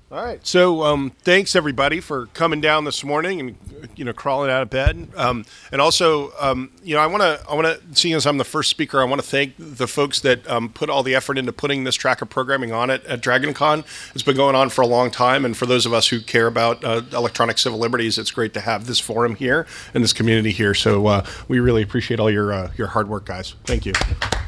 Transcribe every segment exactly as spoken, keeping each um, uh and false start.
All right. So um, thanks, everybody, for coming down this morning and, you know, crawling out of bed. Um, and also, um, you know, I want to, I want to, seeing as I'm the first speaker, I want to thank the folks that um, put all the effort into putting this track of programming on it at DragonCon. It's been going on for a long time. And for those of us who care about uh, electronic civil liberties, it's great to have this forum here and this community here. So uh, we really appreciate all your, uh, your hard work, guys. Thank you.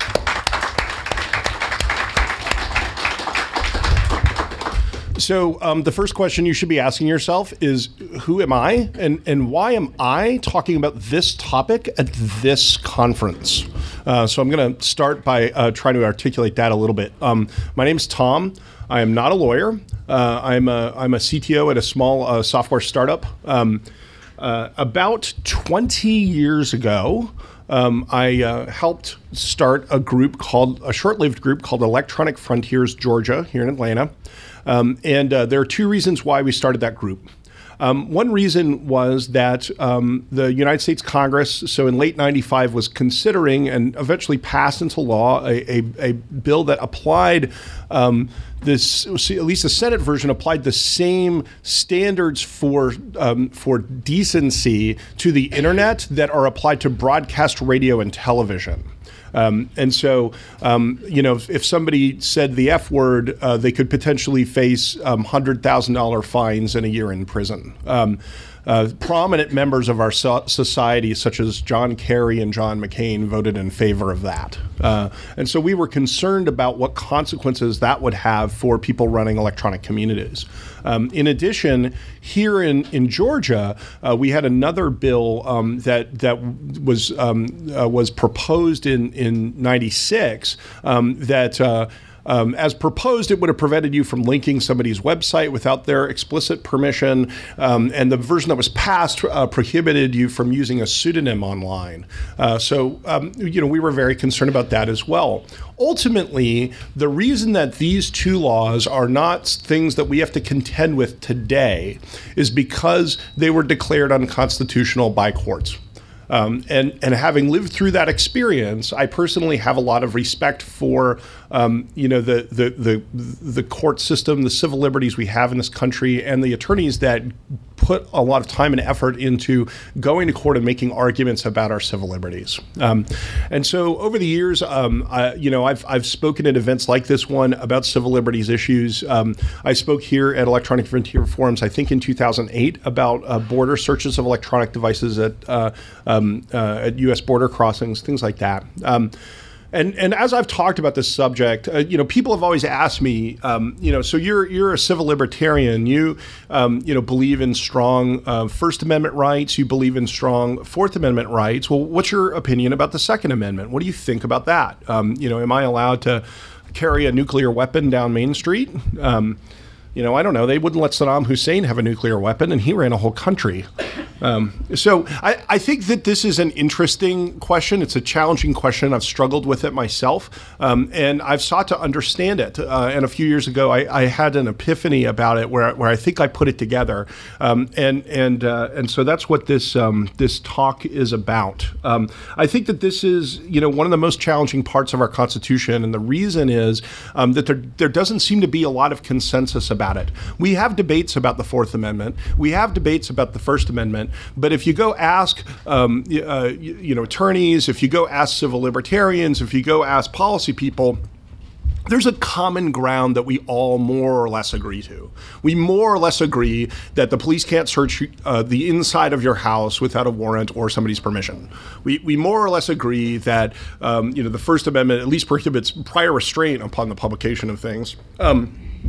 So um, the first question you should be asking yourself is, who am I, and, and why am I talking about this topic at this conference? Uh, so I'm going to start by uh, trying to articulate that a little bit. Um, my name is Tom. I am not a lawyer. Uh, I'm a I'm a C T O at a small uh, software startup. Um, uh, about twenty years ago, Um, I uh, helped start a group called, a short-lived group called Electronic Frontiers Georgia here in Atlanta. Um, and uh, there are two reasons why we started that group. Um, one reason was that um, the United States Congress, so in late ninety-five, was considering and eventually passed into law a, a, a bill that applied um, this, at least the Senate version, applied the same standards for um, for decency to the internet that are applied to broadcast radio and television. Um, and so, um, you know, if, if somebody said the F word, uh, they could potentially face um, one hundred thousand dollars fines and a year in prison. Um, uh, prominent members of our so- society, such as John Kerry and John McCain, voted in favor of that. Uh, and so we were concerned about what consequences that would have for people running electronic communities. Um, in addition, here in, in Georgia, uh, we had another bill um, that that was um, uh, was proposed in in ninety-six um, that. Uh, Um, as proposed, it would have prevented you from linking somebody's website without their explicit permission, um, and the version that was passed uh, prohibited you from using a pseudonym online. Uh, so, um, you know, we were very concerned about that as well. Ultimately, the reason that these two laws are not things that we have to contend with today is because they were declared unconstitutional by courts. Um, and, and having lived through that experience, I personally have a lot of respect for, um, you know, the, the the the court system, the civil liberties we have in this country, and the attorneys that put a lot of time and effort into going to court and making arguments about our civil liberties. Um, and so over the years, um, I, you know, I've I've spoken at events like this one about civil liberties issues. Um, I spoke here at Electronic Frontier Forums, I think in two thousand eight, about uh, border searches of electronic devices at uh, um, uh, at U S border crossings, things like that. Um, And and as I've talked about this subject, uh, you know, people have always asked me, um, you know, so you're you're a civil libertarian, you um, you know believe in strong uh, First Amendment rights, you believe in strong Fourth Amendment rights. Well, what's your opinion about the Second Amendment? What do you think about that? Um, you know, am I allowed to carry a nuclear weapon down Main Street? Um, you know, I don't know. They wouldn't let Saddam Hussein have a nuclear weapon, and he ran a whole country. Um, so I, I think that this is an interesting question. It's a challenging question. I've struggled with it myself, um, and I've sought to understand it. Uh, and a few years ago, I, I had an epiphany about it, where where I think I put it together. Um, and and uh, and so that's what this um, this talk is about. Um, I think that this is, you know, one of the most challenging parts of our Constitution, and the reason is um, that there there doesn't seem to be a lot of consensus about it. We have debates about the Fourth Amendment. We have debates about the First Amendment. But if you go ask, um, uh, you, you know, attorneys, if you go ask civil libertarians, if you go ask policy people, there's a common ground that we all more or less agree to. We more or less agree that the police can't search uh, the inside of your house without a warrant or somebody's permission. We we more or less agree that um, you know the First Amendment at least prohibits prior restraint upon the publication of things. Um,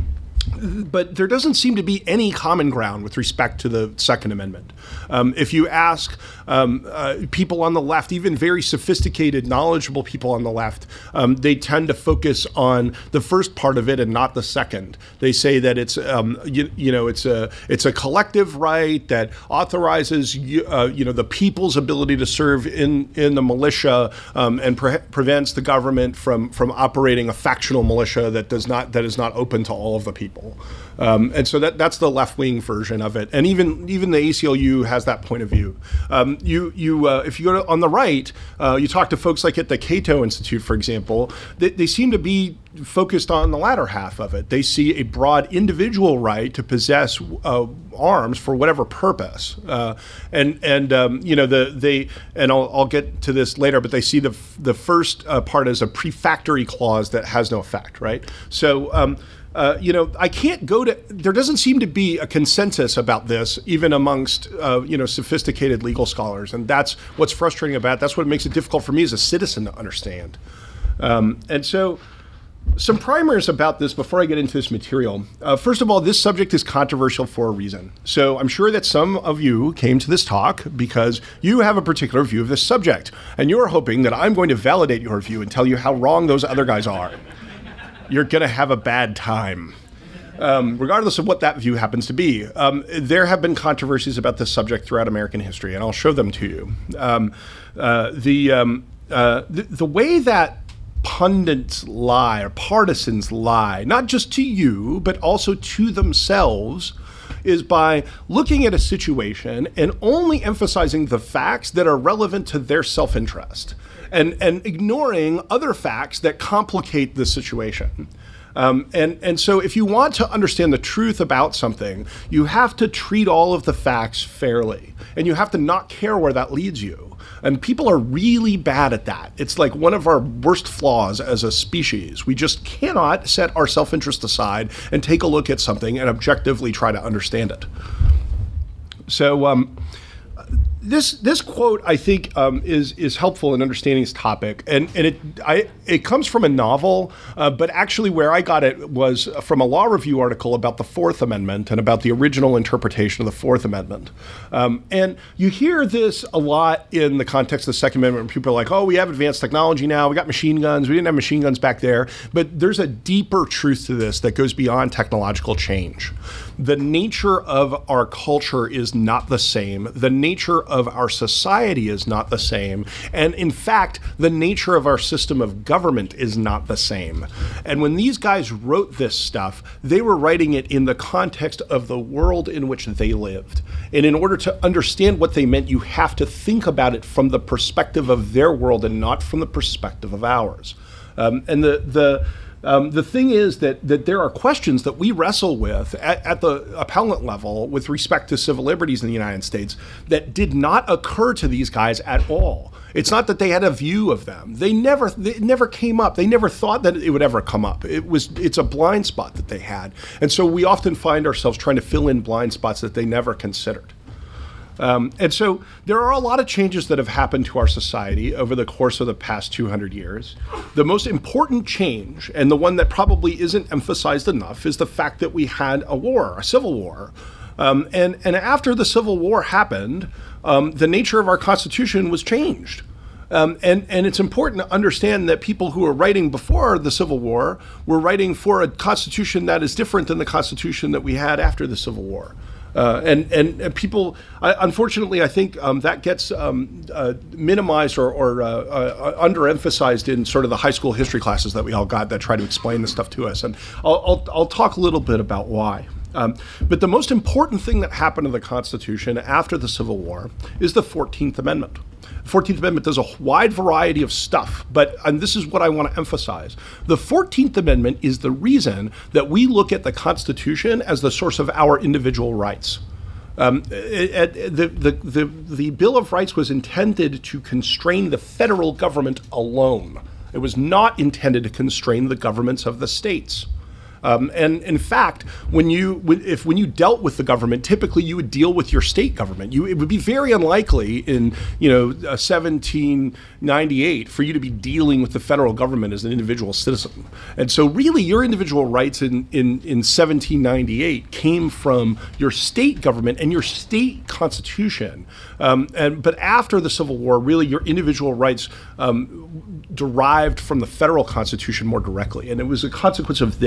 But there doesn't seem to be any common ground with respect to the Second Amendment. Um, if you ask um, uh, people on the left, even very sophisticated, knowledgeable people on the left, um, they tend to focus on the first part of it and not the second. They say that it's um, you, you know it's a it's a collective right that authorizes uh, you know the people's ability to serve in in the militia um, and pre- prevents the government from from operating a factional militia that does not that is not open to all of the people. people. Um, and so that that's the left-wing version of it. And even even the A C L U has that point of view. Um, you you uh, if you go to, on the right, uh, you talk to folks like at the Cato Institute, for example, they, they seem to be focused on the latter half of it. They see a broad individual right to possess uh, arms for whatever purpose. Uh, and and um, you know the they and I'll, I'll get to this later, but they see the the first uh, part as a prefactory clause that has no effect, right? So. Um, Uh, you know, I can't go to, there doesn't seem to be a consensus about this, even amongst, uh, you know, sophisticated legal scholars. And that's what's frustrating about it. That's what makes it difficult for me as a citizen to understand. Um, and so some primers about this before I get into this material. Uh, first of all, this subject is controversial for a reason. So I'm sure that some of you came to this talk because you have a particular view of this subject. And you're hoping that I'm going to validate your view and tell you how wrong those other guys are. You're going to have a bad time, um, regardless of what that view happens to be. Um, there have been controversies about this subject throughout American history, and I'll show them to you. Um, uh, the, um, uh, the the way that pundits lie, or partisans lie, not just to you, but also to themselves, is by looking at a situation and only emphasizing the facts that are relevant to their self-interest. And, and ignoring other facts that complicate the situation. Um, and, and so if you want to understand the truth about something, you have to treat all of the facts fairly. And you have to not care where that leads you. And people are really bad at that. It's like one of our worst flaws as a species. We just cannot set our self-interest aside and take a look at something and objectively try to understand it. So, um, This this quote, I think, um, is is helpful in understanding this topic, and and it I it comes from a novel, uh, but actually where I got it was from a law review article about the Fourth Amendment and about the original interpretation of the Fourth Amendment. Um, and you hear this a lot in the context of the Second Amendment, when people are like, "Oh, we have advanced technology now. We got machine guns. We didn't have machine guns back there." But there's a deeper truth to this that goes beyond technological change. The nature of our culture is not the same. The nature of our society is not the same. And in fact, the nature of our system of government is not the same. And when these guys wrote this stuff, they were writing it in the context of the world in which they lived. And in order to understand what they meant, you have to think about it from the perspective of their world and not from the perspective of ours. Um, and the the Um, the thing is that that there are questions that we wrestle with at, at the appellant level with respect to civil liberties in the United States that did not occur to these guys at all. It's not that they had a view of them. They never, they never came up. They never thought that it would ever come up. It was, it's a blind spot that they had. And so we often find ourselves trying to fill in blind spots that they never considered. Um, and so there are a lot of changes that have happened to our society over the course of the past two hundred years. The most important change, and the one that probably isn't emphasized enough, is the fact that we had a war, a civil war. Um, and, and after the Civil War happened, um, the nature of our Constitution was changed. Um, and, and it's important to understand that people who were writing before the Civil War were writing for a Constitution that is different than the Constitution that we had after the Civil War. Uh, and, and and people, I, unfortunately, I think um, that gets um, uh, minimized or, or uh, uh, underemphasized in sort of the high school history classes that we all got that try to explain this stuff to us. And I'll, I'll, I'll talk a little bit about why. Um, but the most important thing that happened to the Constitution after the Civil War is the fourteenth Amendment. The fourteenth Amendment does a wide variety of stuff, but, and this is what I want to emphasize, the fourteenth Amendment is the reason that we look at the Constitution as the source of our individual rights. Um, it, it, the, the, the, the Bill of Rights was intended to constrain the federal government alone. It was not intended to constrain the governments of the states. Um, and in fact, when you if when you dealt with the government, typically you would deal with your state government. You, it would be very unlikely in you know uh, seventeen ninety-eight for you to be dealing with the federal government as an individual citizen. And so, really, your individual rights in in, in seventeen ninety-eight came from your state government and your state constitution. Um, and but after the Civil War, really, your individual rights um, derived from the federal constitution more directly, and it was a consequence of this. No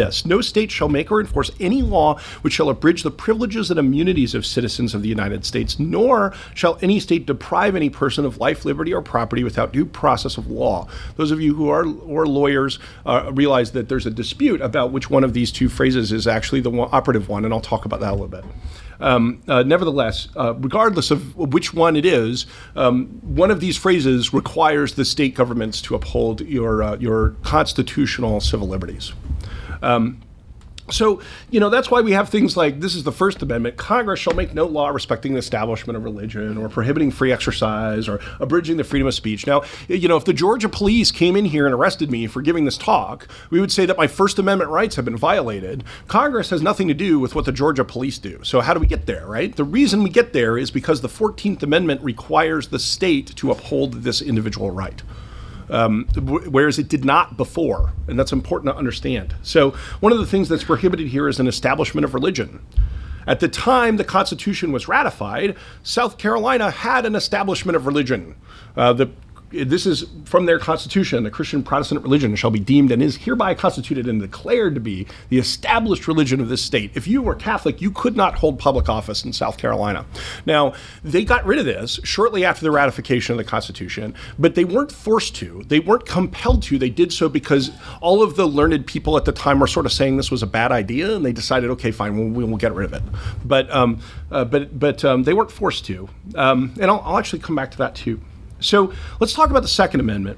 state shall make or enforce any law which shall abridge the privileges and immunities of citizens of the United States, nor shall any state deprive any person of life, liberty, or property without due process of law. Those of you who are, who are lawyers uh, realize that there's a dispute about which one of these two phrases is actually the one, operative one, and I'll talk about that a little bit. Um, uh, nevertheless, uh, regardless of which one it is, um, one of these phrases requires the state governments to uphold your uh, your constitutional civil liberties. Um, So, you know, that's why we have things like, this is the First Amendment, Congress shall make no law respecting the establishment of religion or prohibiting free exercise or abridging the freedom of speech. Now, you know, if the Georgia police came in here and arrested me for giving this talk, we would say that my First Amendment rights have been violated. Congress has nothing to do with what the Georgia police do. So how do we get there, right? The reason we get there is because the fourteenth Amendment requires the state to uphold this individual right. Um, w- whereas it did not before, and that's important to understand. So one of the things that's prohibited here is an establishment of religion. At the time the Constitution was ratified, South Carolina had an establishment of religion. Uh, the This is from their Constitution: the Christian Protestant religion shall be deemed and is hereby constituted and declared to be the established religion of this state. If you were Catholic, you could not hold public office in South Carolina. Now, they got rid of this shortly after the ratification of the Constitution, but they weren't forced to. They weren't compelled to. They did so because all of the learned people at the time were sort of saying this was a bad idea, and they decided, okay, fine, we'll, we'll get rid of it. But um, uh, but but um, they weren't forced to. Um, and I'll, I'll actually come back to that too. So let's talk about the Second Amendment.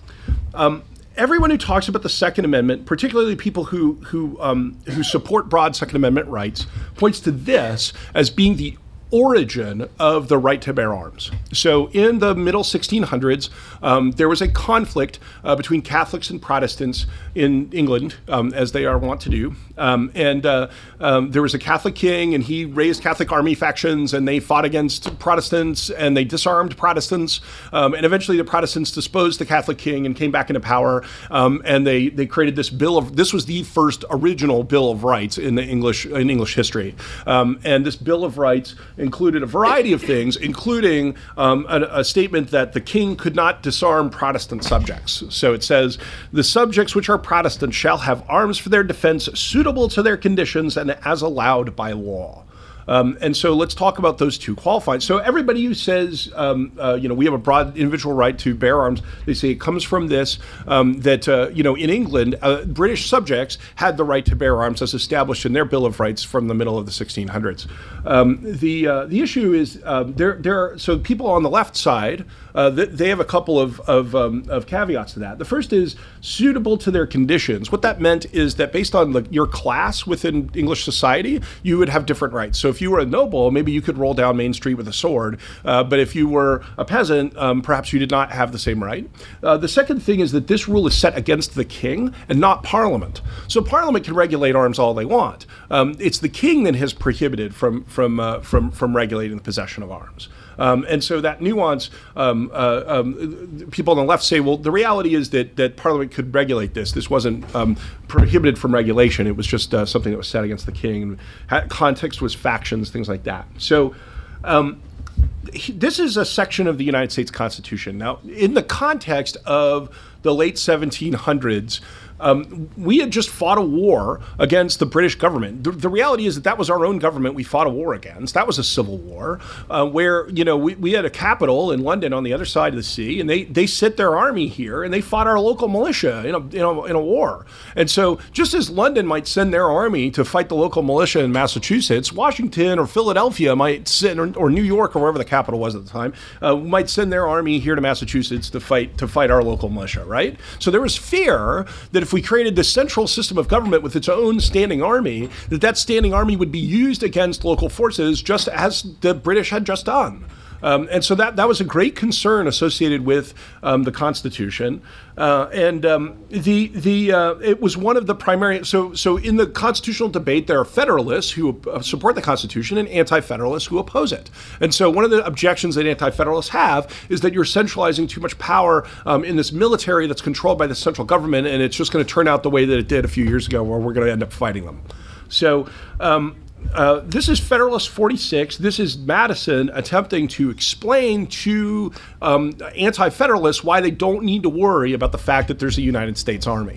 Um, everyone who talks about the Second Amendment, particularly people who who um, who support broad Second Amendment rights, points to this as being the origin of the right to bear arms. So in the middle sixteen hundreds, um, there was a conflict uh, between Catholics and Protestants in England, um, as they are wont to do. Um, and uh, um, there was a Catholic king, and he raised Catholic army factions, and they fought against Protestants, and they disarmed Protestants. Um, and eventually the Protestants disposed the Catholic king and came back into power. Um, and they they created this bill of, this was the first original Bill of Rights in the English in English history. Um, and this Bill of Rights included a variety of things, including um, a, a statement that the king could not disarm Protestant subjects. So it says, the subjects which are Protestant shall have arms for their defense suitable to their conditions and as allowed by law. Um, and so let's talk about those two qualifiers. So everybody who says, um, uh, you know, we have a broad individual right to bear arms, they say it comes from this, um, that, uh, you know, in England, uh, British subjects had the right to bear arms as established in their Bill of Rights from the middle of the sixteen hundreds. Um, the uh, the issue is um, there, there are, so people on the left side, uh, they have a couple of, of, um, of caveats to that. The first is suitable to their conditions. What that meant is that based on the, your class within English society, you would have different rights. So if you were a noble, maybe you could roll down Main Street with a sword. Uh, but if you were a peasant, um, perhaps you did not have the same right. Uh, the second thing is that this rule is set against the king and not Parliament. So Parliament can regulate arms all they want. Um, it's the king that has prohibited from from uh, from from regulating the possession of arms. Um, and so that nuance, um, uh, um, people on the left say, well, the reality is that that Parliament could regulate this. This wasn't um, prohibited from regulation. It was just uh, something that was set against the king. And had, context was factions, things like that. So um, this is a section of the United States Constitution. Now, in the context of the late seventeen hundreds, Um, we had just fought a war against the British government. The, the reality is that that was our own government we fought a war against. That was a civil war uh, where, you know, we, we had a capital in London on the other side of the sea, and they, they sent their army here, and they fought our local militia in a, in a, in a war. And so just as London might send their army to fight the local militia in Massachusetts, Washington or Philadelphia might send, or, or New York or wherever the capital was at the time, uh, might send their army here to Massachusetts to fight to fight our local militia, right? So there was fear that if we created this central system of government with its own standing army, that that standing army would be used against local forces just as the British had just done. Um, and so that, that was a great concern associated with um, the Constitution. Uh, and um, the the uh, it was one of the primary, so so in the constitutional debate, there are Federalists who uh, support the Constitution and Anti-Federalists who oppose it. And so one of the objections that Anti-Federalists have is that you're centralizing too much power um, in this military that's controlled by the central government, and it's just going to turn out the way that it did a few years ago, where we're going to end up fighting them. So um, Uh, this is Federalist forty-six. This is Madison attempting to explain to um, anti-federalists why they don't need to worry about the fact that there's a United States Army.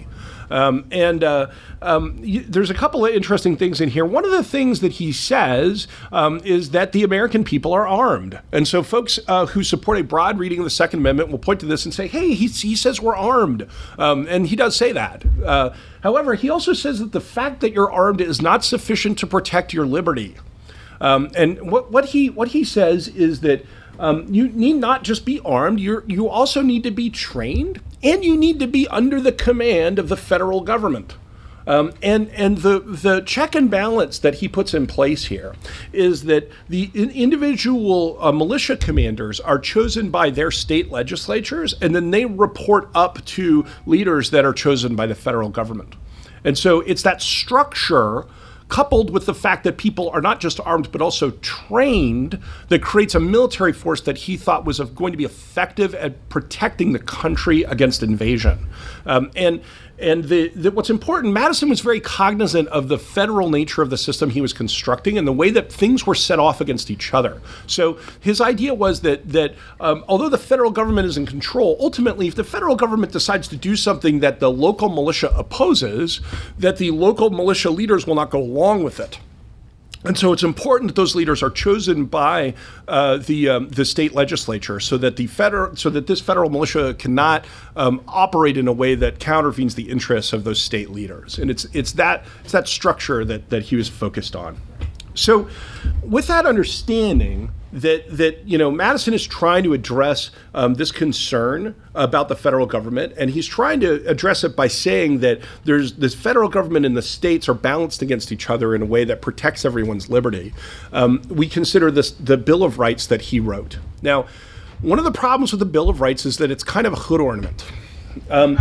Um, and uh, um, y- there's a couple of interesting things in here. One of the things that he says um, is that the American people are armed. And so folks uh, who support a broad reading of the Second Amendment will point to this and say, hey, he, he says we're armed. Um, and he does say that. Uh, however, he also says that the fact that you're armed is not sufficient to protect your liberty. Um, and what, what he what he says is that um, you need not just be armed, you you also need to be trained, and you need to be under the command of the federal government. Um, and and the, the check and balance that he puts in place here is that the in individual uh, militia commanders are chosen by their state legislatures, and then they report up to leaders that are chosen by the federal government. And so it's that structure coupled with the fact that people are not just armed but also trained that creates a military force that he thought was going to be effective at protecting the country against invasion. Um, and and the, the, what's important, Madison was very cognizant of the federal nature of the system he was constructing and the way that things were set off against each other. So his idea was that that um, although the federal government is in control, ultimately if the federal government decides to do something that the local militia opposes, that the local militia leaders will not go along with it. And so it's important that those leaders are chosen by uh, the um, the state legislature, so that the federal, so that this federal militia cannot um, operate in a way that countervenes the interests of those state leaders. And it's it's that it's that structure that that he was focused on. So, with that understanding that that you know Madison is trying to address um, this concern about the federal government, and he's trying to address it by saying that there's this federal government and the states are balanced against each other in a way that protects everyone's liberty. Um, we consider this the Bill of Rights that he wrote. Now, one of the problems with the Bill of Rights is that it's kind of a hood ornament. Um,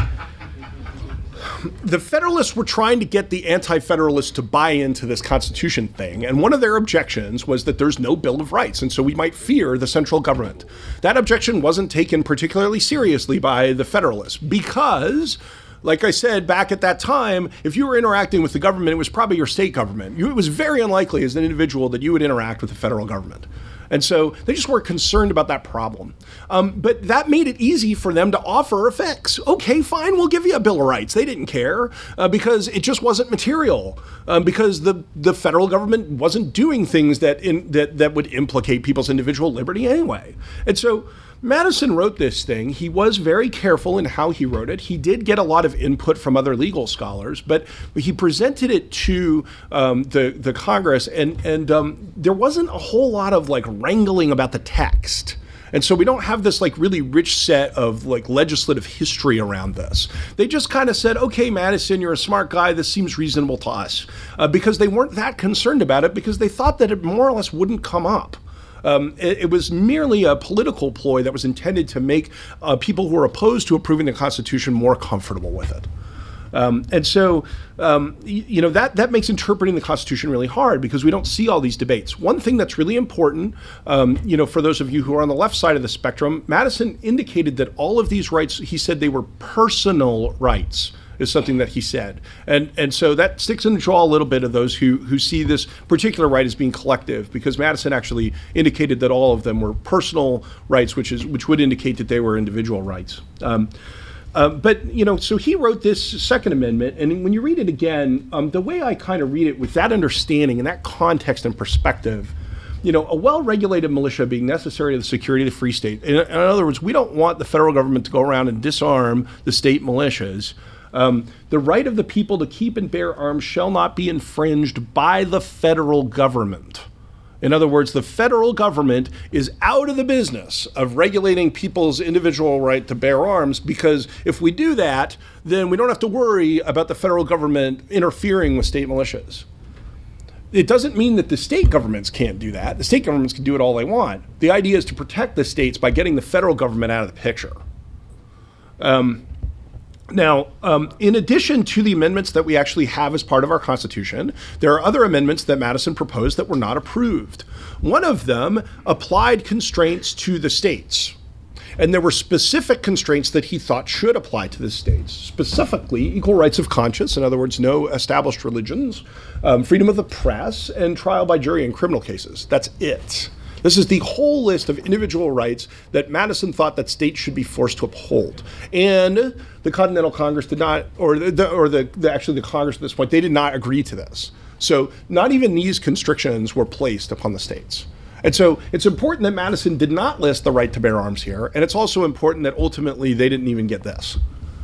The Federalists were trying to get the Anti-Federalists to buy into this Constitution thing, and one of their objections was that there's no Bill of Rights, and so we might fear the central government. That objection wasn't taken particularly seriously by the Federalists because, like I said, back at that time, if you were interacting with the government, it was probably your state government. You, it was very unlikely as an individual that you would interact with the federal government. And so they just weren't concerned about that problem. Um, but that made it easy for them to offer a fix. Okay, fine, we'll give you a Bill of Rights. They didn't care uh, because it just wasn't material, um, because the, the federal government wasn't doing things that, in, that, that would implicate people's individual liberty anyway. And so Madison wrote this thing. He was very careful in how he wrote it. He did get a lot of input from other legal scholars, but he presented it to um, the the Congress, and and um, there wasn't a whole lot of like wrangling about the text. And so we don't have this like really rich set of like legislative history around this. They just kind of said, okay, Madison, you're a smart guy. This seems reasonable to us, uh, because they weren't that concerned about it because they thought that it more or less wouldn't come up. Um, it, it was merely a political ploy that was intended to make uh, people who are opposed to approving the Constitution more comfortable with it. Um, and so, um, you, you know, that, that makes interpreting the Constitution really hard because we don't see all these debates. One thing that's really important, um, you know, for those of you who are on the left side of the spectrum, Madison indicated that all of these rights, he said they were personal rights, is something that he said. And and so that sticks in the jaw a little bit of those who who see this particular right as being collective, because Madison actually indicated that all of them were personal rights, which is which would indicate that they were individual rights. Um, uh, but, you know, so he wrote this Second Amendment, and when you read it again, um, the way I kind of read it with that understanding and that context and perspective, you know, a well-regulated militia being necessary to the security of the free state. In, in other words, we don't want the federal government to go around and disarm the state militias. Um, the right of the people to keep and bear arms shall not be infringed by the federal government. In other words, the federal government is out of the business of regulating people's individual right to bear arms, because if we do that, then we don't have to worry about the federal government interfering with state militias. It doesn't mean that the state governments can't do that. The state governments can do it all they want. The idea is to protect the states by getting the federal government out of the picture. Um, Now, um, in addition to the amendments that we actually have as part of our Constitution, there are other amendments that Madison proposed that were not approved. One of them applied constraints to the states. And there were specific constraints that he thought should apply to the states, specifically equal rights of conscience, in other words, no established religions, um, freedom of the press, and trial by jury in criminal cases. That's it. This is the whole list of individual rights that Madison thought that states should be forced to uphold. And the Continental Congress did not, or the, or the, the actually the Congress at this point, they did not agree to this. So not even these constrictions were placed upon the states. And so it's important that Madison did not list the right to bear arms here. And it's also important that ultimately they didn't even get this.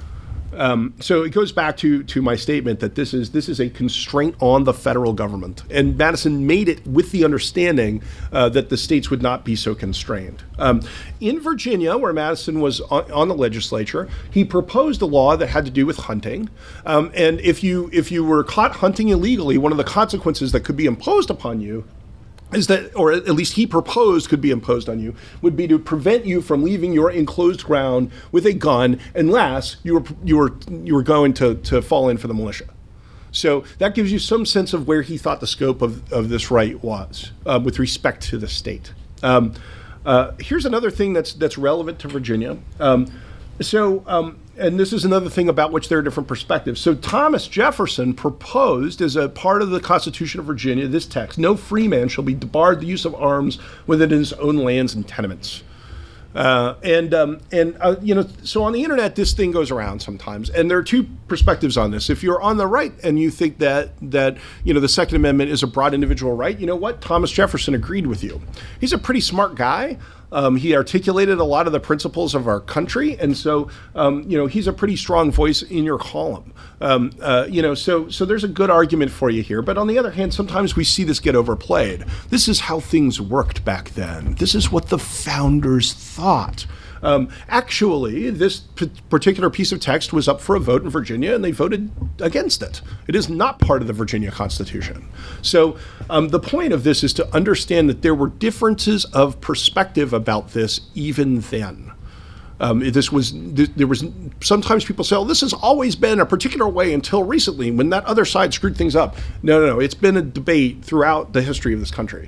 Um, so it goes back to, to my statement that this is this is a constraint on the federal government. And Madison made it with the understanding uh, that the states would not be so constrained. Um, in Virginia, where Madison was on, on the legislature, he proposed a law that had to do with hunting. Um, and if you if you were caught hunting illegally, one of the consequences that could be imposed upon you is that, or at least he proposed could be imposed on you, would be to prevent you from leaving your enclosed ground with a gun unless you were you were you were going to, to fall in for the militia. So that gives you some sense of where he thought the scope of, of this right was uh, with respect to the state. Um, uh, here's another thing that's that's relevant to Virginia. Um, so. Um, And this is another thing about which there are different perspectives. So Thomas Jefferson proposed as a part of the Constitution of Virginia this text: no free man shall be debarred the use of arms within his own lands and tenements. Uh, and um, and uh, you know, so on the internet, this thing goes around sometimes, and there are two perspectives on this. If you're on the right and you think that that you know the Second Amendment is a broad individual right, you know what? Thomas Jefferson agreed with you. He's a pretty smart guy. Um, he articulated a lot of the principles of our country, and so um, you know he's a pretty strong voice in your column. Um, uh, you know, so so there's a good argument for you here. But on the other hand, sometimes we see this get overplayed. This is how things worked back then. This is what the founders thought. Um, actually, this p- particular piece of text was up for a vote in Virginia, and they voted against it. It is not part of the Virginia Constitution. So um, the point of this is to understand that there were differences of perspective about this even then. Um, this was there was sometimes people say, "Oh, this has always been a particular way until recently, when that other side screwed things up." No, no, no. It's been a debate throughout the history of this country.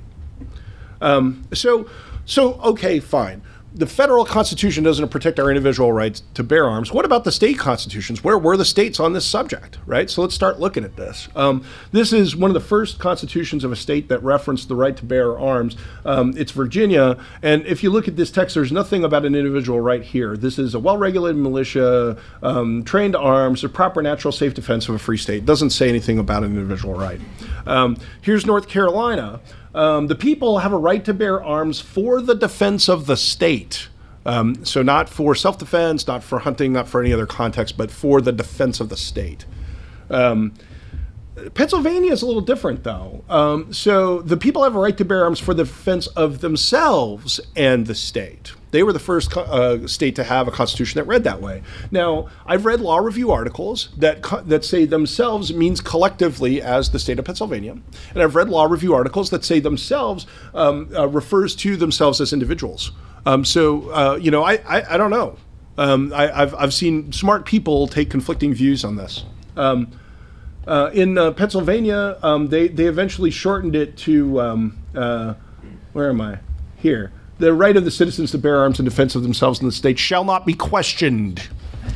Um, so, so okay, fine. The federal Constitution doesn't protect our individual rights to bear arms. What about the state constitutions? Where were the states on this subject, right? So let's start looking at this. Um, this is one of the first constitutions of a state that referenced the right to bear arms. Um, it's Virginia, and if you look at this text, there's nothing about an individual right here. This is a well-regulated militia, um, trained to arms, a proper natural safe defense of a free state. It doesn't say anything about an individual right. Um, here's North Carolina. Um, the people have a right to bear arms for the defense of the state. Um, so not for self-defense, not for hunting, not for any other context, but for the defense of the state. Um, Pennsylvania is a little different, though. Um, so the people have a right to bear arms for the defense of themselves and the state. They were the first co- uh, state to have a constitution that read that way. Now, I've read law review articles that co- that say themselves means collectively as the state of Pennsylvania. And I've read law review articles that say themselves um, uh, refers to themselves as individuals. Um, so, uh, you know, I, I, I don't know. Um, I, I've, I've seen smart people take conflicting views on this. Um, uh, in uh, Pennsylvania, um, they, they eventually shortened it to, um, uh, where am I? Here. The right of the citizens to bear arms in defense of themselves and the state shall not be questioned.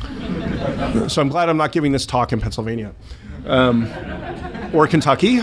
So I'm glad I'm not giving this talk in Pennsylvania. Um, or Kentucky.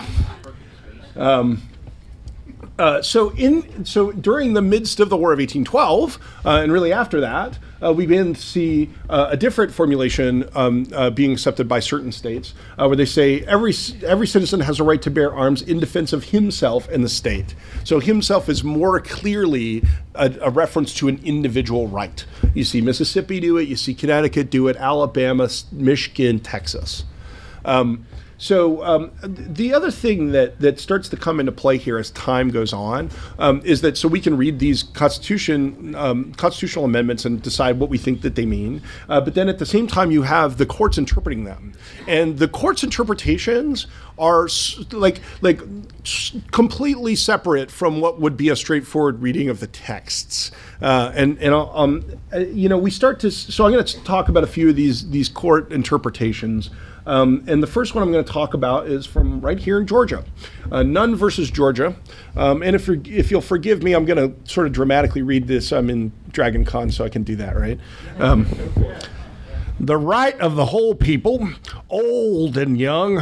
Um, uh, so in so during the midst of the War of eighteen twelve, uh, and really after that, uh, we began to see uh, a different formulation um, uh, being accepted by certain states, uh, where they say every every citizen has a right to bear arms in defense of himself and the state. So himself is more clearly a, a reference to an individual right. You see Mississippi do it, you see Connecticut do it, Alabama, Michigan, Texas. Um, So um, the other thing that, that starts to come into play here as time goes on um, is that so we can read these constitution um, constitutional amendments and decide what we think that they mean. Uh, but then at the same time, you have the courts interpreting them. And the courts' interpretations are like like completely separate from what would be a straightforward reading of the texts. Uh, and and um, you know, we start to, so I'm going to talk about a few of these, these court interpretations. Um, and the first one I'm going to talk about is from right here in Georgia, uh, Nunn versus Georgia. Um, and if, if you'll forgive me, I'm going to sort of dramatically read this. I'm in Dragon Con, so I can do that, right? Um, the right of the whole people, old and young,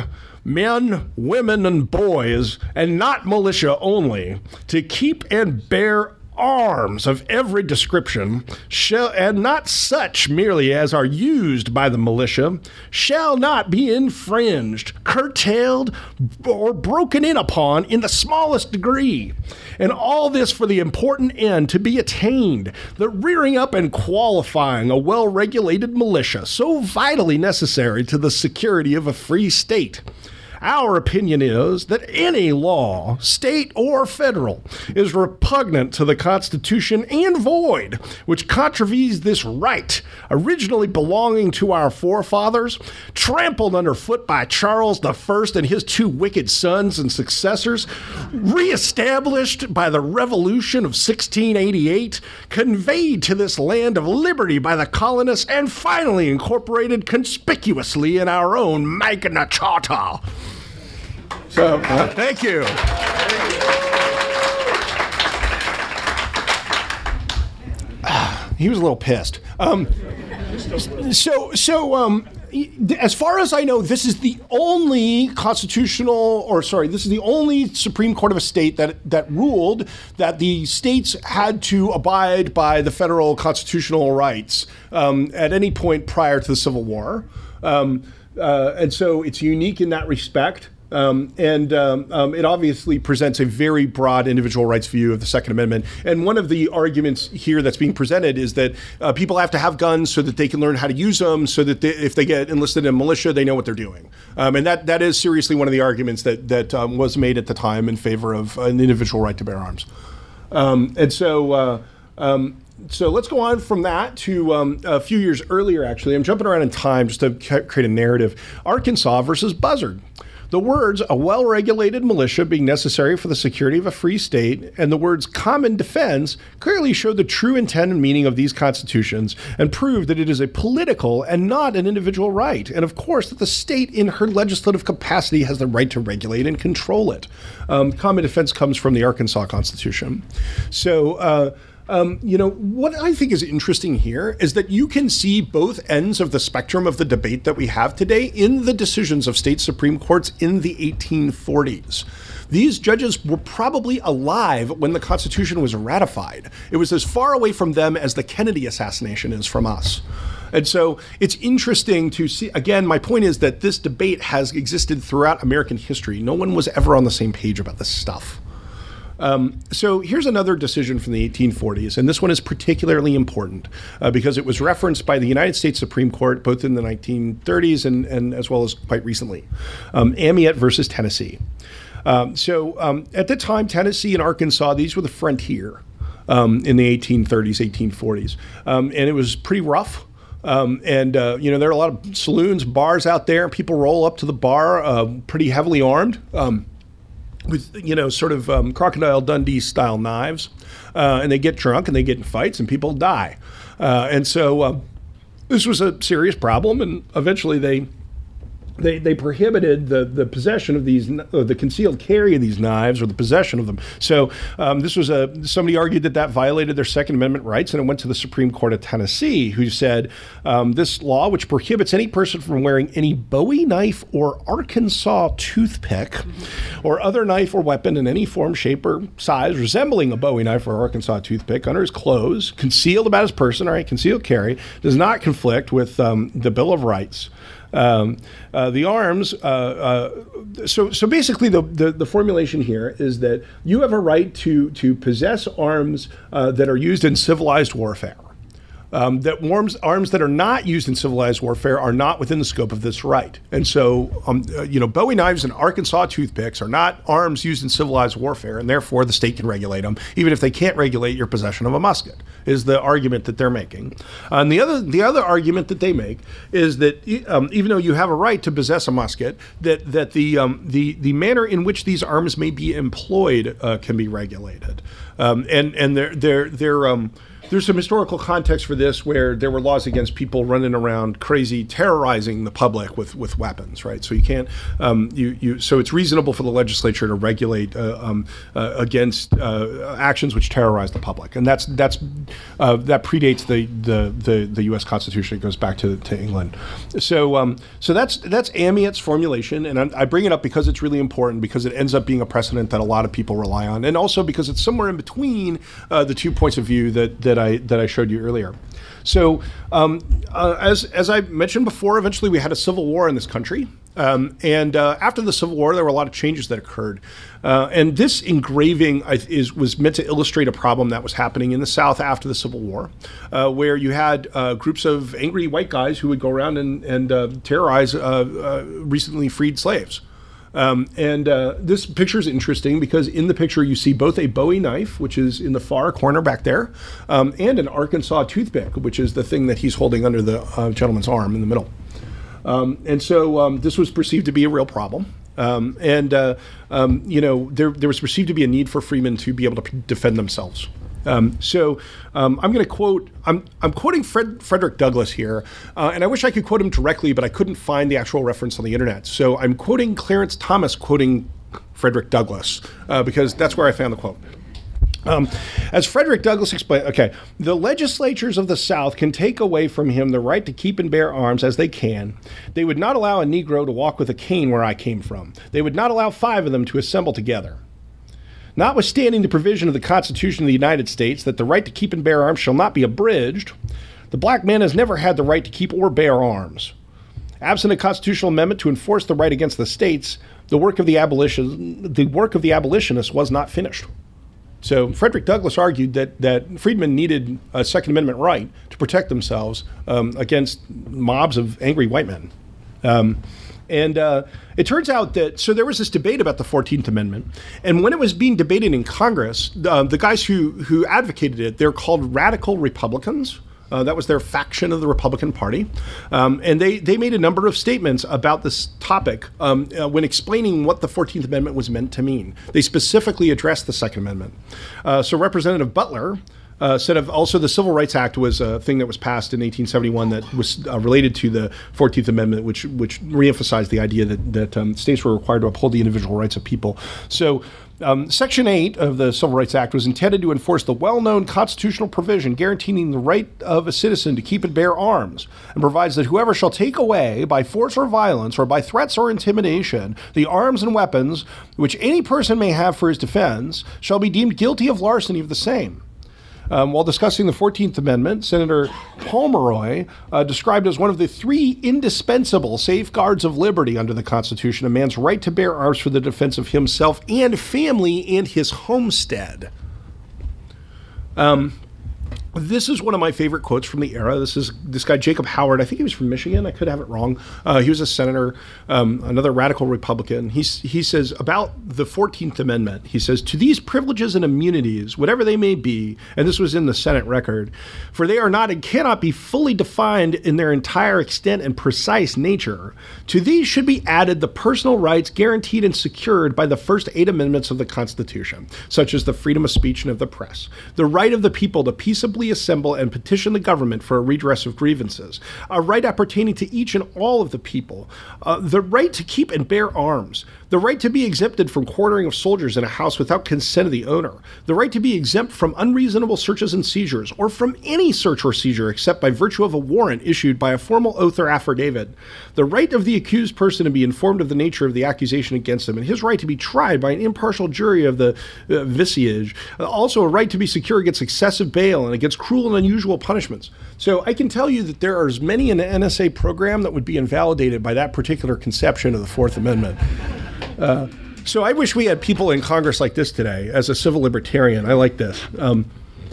men, women, and boys, and not militia only, to keep and bear arms of every description, shall, and not such merely as are used by the militia, shall not be infringed, curtailed, or broken in upon in the smallest degree. And all this for the important end to be attained, the rearing up and qualifying a well-regulated militia, so vitally necessary to the security of a free state. Our opinion is that any law, state or federal, is repugnant to the Constitution and void, which contravenes this right, originally belonging to our forefathers, trampled underfoot by Charles the First and his two wicked sons and successors, reestablished by the Revolution of sixteen eighty-eight, conveyed to this land of liberty by the colonists, and finally incorporated conspicuously in our own Magna Charta. So, uh, thank you. He was a little pissed. Um, so, so um, as far as I know, this is the only constitutional, or sorry, this is the only Supreme Court of a state that that ruled that the states had to abide by the federal constitutional rights um, at any point prior to the Civil War, um, uh, and so it's unique in that respect. Um, and um, um, it obviously presents a very broad individual rights view of the Second Amendment. And one of the arguments here that's being presented is that uh, people have to have guns so that they can learn how to use them, so that they, if they get enlisted in militia, they know what they're doing. Um, and that that is seriously one of the arguments that that um, was made at the time in favor of an individual right to bear arms. Um, and so. Uh, um, So let's go on from that to um, a few years earlier, actually. I'm jumping around in time just to create a narrative. Arkansas versus Buzzard. The words, a well-regulated militia being necessary for the security of a free state, and the words common defense clearly show the true intent and meaning of these constitutions and prove that it is a political and not an individual right. And of course, that the state in her legislative capacity has the right to regulate and control it. Um, common defense comes from the Arkansas Constitution. So, uh, Um, you know, what I think is interesting here is that you can see both ends of the spectrum of the debate that we have today in the decisions of state Supreme Courts in the eighteen forties. These judges were probably alive when the Constitution was ratified. It was as far away from them as the Kennedy assassination is from us. And so it's interesting to see, again, my point is that this debate has existed throughout American history. No one was ever on the same page about this stuff. Um, so here's another decision from the eighteen forties, and this one is particularly important uh, because it was referenced by the United States Supreme Court both in the nineteen thirties and, and as well as quite recently. Um, Amiet versus Tennessee. Um, so um, at the time, Tennessee and Arkansas, these were the frontier um, in the eighteen thirties, eighteen forties, um, and it was pretty rough. Um, and, uh, you know, there are a lot of saloons, bars out there. People roll up to the bar uh, pretty heavily armed. Um, with, you know, sort of um, Crocodile Dundee style knives. Uh, and they get drunk and they get in fights and people die. Uh, and so uh, this was a serious problem. And eventually they they they prohibited the, the possession of these, uh, the concealed carry of these knives or the possession of them. So um, this was a, somebody argued that that violated their Second Amendment rights, and it went to the Supreme Court of Tennessee, who said um, this law, which prohibits any person from wearing any Bowie knife or Arkansas toothpick or other knife or weapon in any form, shape, or size resembling a Bowie knife or Arkansas toothpick under his clothes, concealed about his person, all right, concealed carry, does not conflict with um, the Bill of Rights. Um, uh, the arms, uh, uh, so so basically the, the, the formulation here is that you have a right to, to possess arms uh, that are used in civilized warfare. Um, that arms, arms that are not used in civilized warfare are not within the scope of this right. And so, um, uh, you know, Bowie knives and Arkansas toothpicks are not arms used in civilized warfare, and therefore the state can regulate them, even if they can't regulate your possession of a musket, is the argument that they're making. Uh, and the other the other argument that they make is that um, even though you have a right to possess a musket, that that the um, the the manner in which these arms may be employed uh, can be regulated. Um, and and they're they're they're um, there's some historical context for this where there were laws against people running around crazy, terrorizing the public with, with weapons, right? So you can't, um, you, you, so it's reasonable for the legislature to regulate uh, um, uh, against uh, actions which terrorize the public. And that's, that's, uh, that predates the, the, the, the U S Constitution. It goes back to, to England. So, um, so that's, that's Amiot's formulation. And I, I bring it up because it's really important, because it ends up being a precedent that a lot of people rely on. And also because it's somewhere in between uh, the two points of view that, that I that I showed you earlier. So um, uh, as as I mentioned before, eventually we had a civil war in this country. Um, and uh, after the Civil War, there were a lot of changes that occurred. Uh, and this engraving is was meant to illustrate a problem that was happening in the South after the Civil War, uh, where you had uh, groups of angry white guys who would go around and, and uh, terrorize uh, uh, recently freed slaves. Um, and uh, this picture is interesting because in the picture you see both a Bowie knife, which is in the far corner back there, um, and an Arkansas toothpick, which is the thing that he's holding under the uh, gentleman's arm in the middle. Um, and so um, this was perceived to be a real problem. Um, and, uh, um, you know, there, there was perceived to be a need for freemen to be able to p- defend themselves. Um, so um, I'm going to quote, I'm, I'm quoting Fred, Frederick Douglass here, uh, and I wish I could quote him directly, but I couldn't find the actual reference on the internet. So I'm quoting Clarence Thomas quoting Frederick Douglass, uh, because that's where I found the quote. Um, as Frederick Douglass explained, okay, the legislatures of the South can take away from him the right to keep and bear arms as they can. They would not allow a Negro to walk with a cane where I came from. They would not allow five of them to assemble together. Notwithstanding the provision of the Constitution of the United States that the right to keep and bear arms shall not be abridged, the black man has never had the right to keep or bear arms. Absent a constitutional amendment to enforce the right against the states, the work of the abolition, the work of the abolitionists was not finished. So Frederick Douglass argued that, that freedmen needed a Second Amendment right to protect themselves um, against mobs of angry white men. Um, and uh, it turns out that, so there was this debate about the fourteenth Amendment. And when it was being debated in Congress, uh, the guys who, who advocated it, they're called radical Republicans. Uh, that was their faction of the Republican Party. Um, and they, they made a number of statements about this topic um, uh, when explaining what the fourteenth Amendment was meant to mean. They specifically addressed the Second Amendment. Uh, so Representative Butler uh, said of also the Civil Rights Act was a thing that was passed in eighteen seventy-one that was uh, related to the fourteenth Amendment, which which reemphasized the idea that, that um, states were required to uphold the individual rights of people. So Um, Section eight of the Civil Rights Act was intended to enforce the well-known constitutional provision guaranteeing the right of a citizen to keep and bear arms, and provides that whoever shall take away by force or violence or by threats or intimidation the arms and weapons which any person may have for his defense shall be deemed guilty of larceny of the same. Um, while discussing the fourteenth Amendment, Senator Pomeroy uh, described as one of the three indispensable safeguards of liberty under the Constitution a man's right to bear arms for the defense of himself and family and his homestead. Um, this is one of my favorite quotes from the era. This is this guy, Jacob Howard. I think he was from Michigan. I could have it wrong. Uh, he was a senator, um, another radical Republican. He's, he says about the fourteenth Amendment, he says, to these privileges and immunities, whatever they may be, and this was in the Senate record, for they are not and cannot be fully defined in their entire extent and precise nature, to these should be added the personal rights guaranteed and secured by the first eight amendments of the Constitution, such as the freedom of speech and of the press, the right of the people to peaceably assemble and petition the government for a redress of grievances, a right appertaining to each and all of the people, uh, the right to keep and bear arms, the right to be exempted from quartering of soldiers in a house without consent of the owner, the right to be exempt from unreasonable searches and seizures, or from any search or seizure except by virtue of a warrant issued by a formal oath or affidavit, the right of the accused person to be informed of the nature of the accusation against him, and his right to be tried by an impartial jury of the uh, viciage, uh, also a right to be secure against excessive bail and against cruel and unusual punishments. So I can tell you that there are as many in the N S A program that would be invalidated by that particular conception of the Fourth Amendment. Uh, so I wish we had people in Congress like this today. As a civil libertarian, I like this. Um,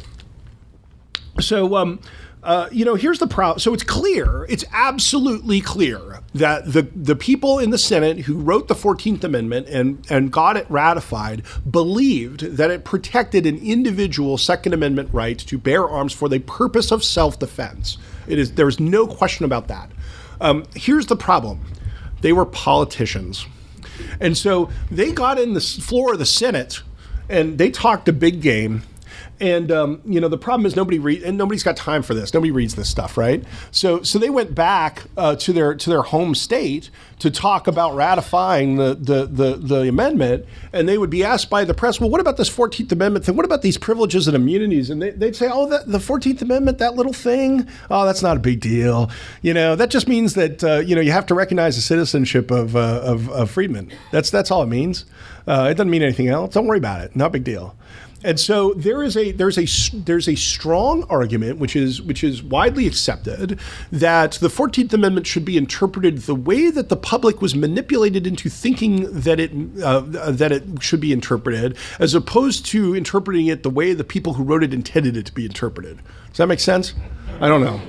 so, um, uh, you know, here's the problem. So it's clear, it's absolutely clear that the, the people in the Senate who wrote the fourteenth Amendment and, and got it ratified believed that it protected an individual Second Amendment right to bear arms for the purpose of self-defense. It is, there's no question about that. Um, here's the problem. They were politicians. And so they got in the floor of the Senate and they talked a big game. And um, you know, the problem is nobody read and nobody's got time for this. Nobody reads this stuff, right? So so they went back uh, to their to their home state to talk about ratifying the, the the the amendment, and they would be asked by the press, well, what about this fourteenth Amendment thing? What about these privileges and immunities? And they, they'd say, oh, the, the fourteenth Amendment, that little thing, oh, that's not a big deal. You know, that just means that uh, you know you have to recognize the citizenship of uh, of, of freedmen. That's that's all it means. Uh, it doesn't mean anything else. Don't worry about it. Not a big deal. And so there is a there's a there's a strong argument, which is which is widely accepted, that the fourteenth Amendment should be interpreted the way that the public was manipulated into thinking that it uh, that it should be interpreted, as opposed to interpreting it the way the people who wrote it intended it to be interpreted. Does that make sense? I don't know.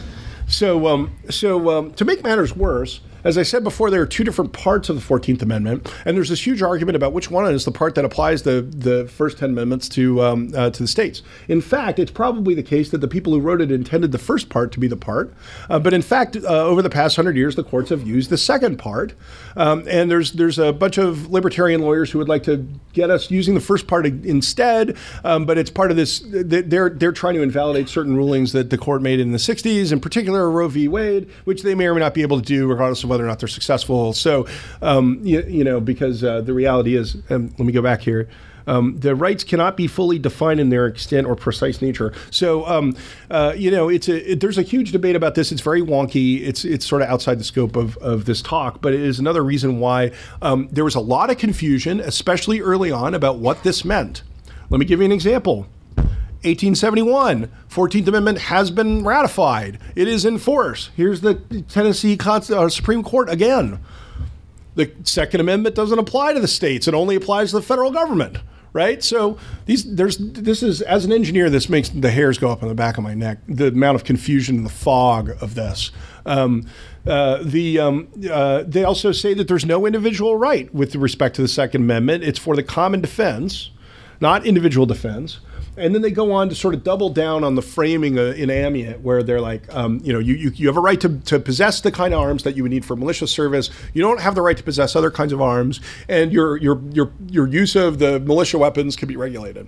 So um, so um, to make matters worse, as I said before, there are two different parts of the fourteenth Amendment, and there's this huge argument about which one is the part that applies the, the first ten amendments to um, uh, to the states. In fact, it's probably the case that the people who wrote it intended the first part to be the part, uh, but in fact, uh, over the past hundred years, the courts have used the second part, um, and there's there's a bunch of libertarian lawyers who would like to get us using the first part instead, um, but it's part of this. They're they're trying to invalidate certain rulings that the court made in the sixties, in particular Roe v. Wade, which they may or may not be able to do, regardless of whether or not they're successful. So, um, you, you know, because uh, the reality is, um, let me go back here. Um, the rights cannot be fully defined in their extent or precise nature. So, um, uh, you know, it's a, it, there's a huge debate about this. It's very wonky. It's it's sort of outside the scope of, of this talk, but it is another reason why um, there was a lot of confusion, especially early on, about what this meant. Let me give you an example. eighteen seventy-one, fourteenth Amendment has been ratified. It is in force. Here's the Tennessee Const- uh, Supreme Court again. The Second Amendment doesn't apply to the states. It only applies to the federal government, right? So these, there's, this is, as an engineer, this makes the hairs go up on the back of my neck, the amount of confusion and the fog of this. Um, uh, the um, uh, they also say that there's no individual right with respect to the Second Amendment. It's for the common defense, not individual defense. And then they go on to sort of double down on the framing uh, in Amyot, where they're like, um, you know, you, you you have a right to, to possess the kind of arms that you would need for militia service. You don't have the right to possess other kinds of arms, and your your your your use of the militia weapons can be regulated.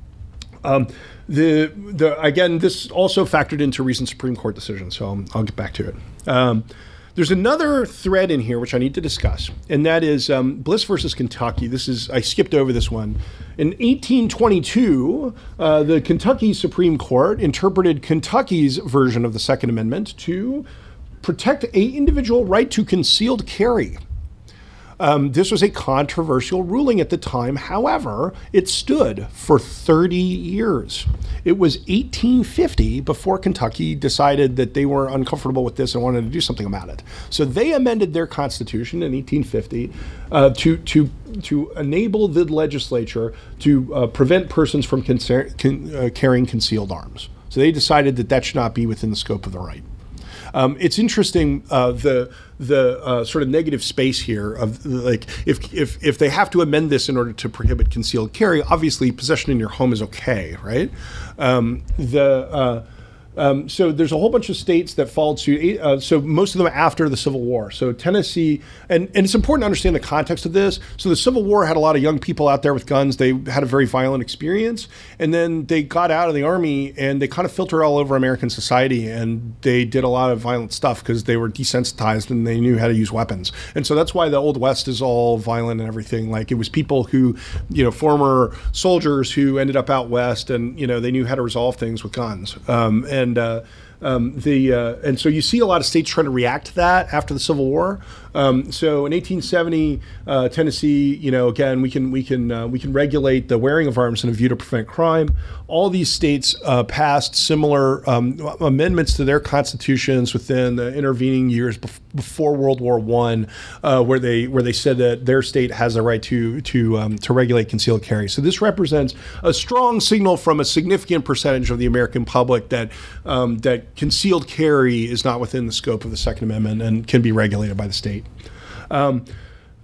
Um, the the again, this also factored into recent Supreme Court decisions, so I'll, I'll get back to it. Um, There's another thread in here which I need to discuss, and that is um, Bliss versus Kentucky. This is, I skipped over this one. In eighteen twenty-two, uh, the Kentucky Supreme Court interpreted Kentucky's version of the Second Amendment to protect an individual right to concealed carry. Um, this was a controversial ruling at the time. However, it stood for thirty years. It was eighteen fifty before Kentucky decided that they were uncomfortable with this and wanted to do something about it. So they amended their constitution in eighteen fifty uh, to to to enable the legislature to uh, prevent persons from con- con- uh, carrying concealed arms. So they decided that that should not be within the scope of the right. Um, it's interesting uh, the the uh, sort of negative space here of like if if if they have to amend this in order to prohibit concealed carry, obviously possession in your home is okay, right? Um, the uh, Um, so there's a whole bunch of states that followed suit. Uh, so most of them after the Civil War. So Tennessee, and, and it's important to understand the context of this. So the Civil War had a lot of young people out there with guns. They had a very violent experience. And then they got out of the army and they kind of filtered all over American society. And they did a lot of violent stuff because they were desensitized and they knew how to use weapons. And so that's why the Old West is all violent and everything. Like it was people who, you know, former soldiers who ended up out West and, you know, they knew how to resolve things with guns. Um, and And uh, um, the uh, and so you see a lot of states trying to react to that after the Civil War. Um, so in eighteen seventy, uh, Tennessee, you know, again, we can we can uh, we can regulate the wearing of arms in a view to prevent crime. All these states uh, passed similar um, amendments to their constitutions within the intervening years bef- before World War One, uh, where they where they said that their state has a right to to um, to regulate concealed carry. So this represents a strong signal from a significant percentage of the American public that um, that concealed carry is not within the scope of the Second Amendment and can be regulated by the state. Um,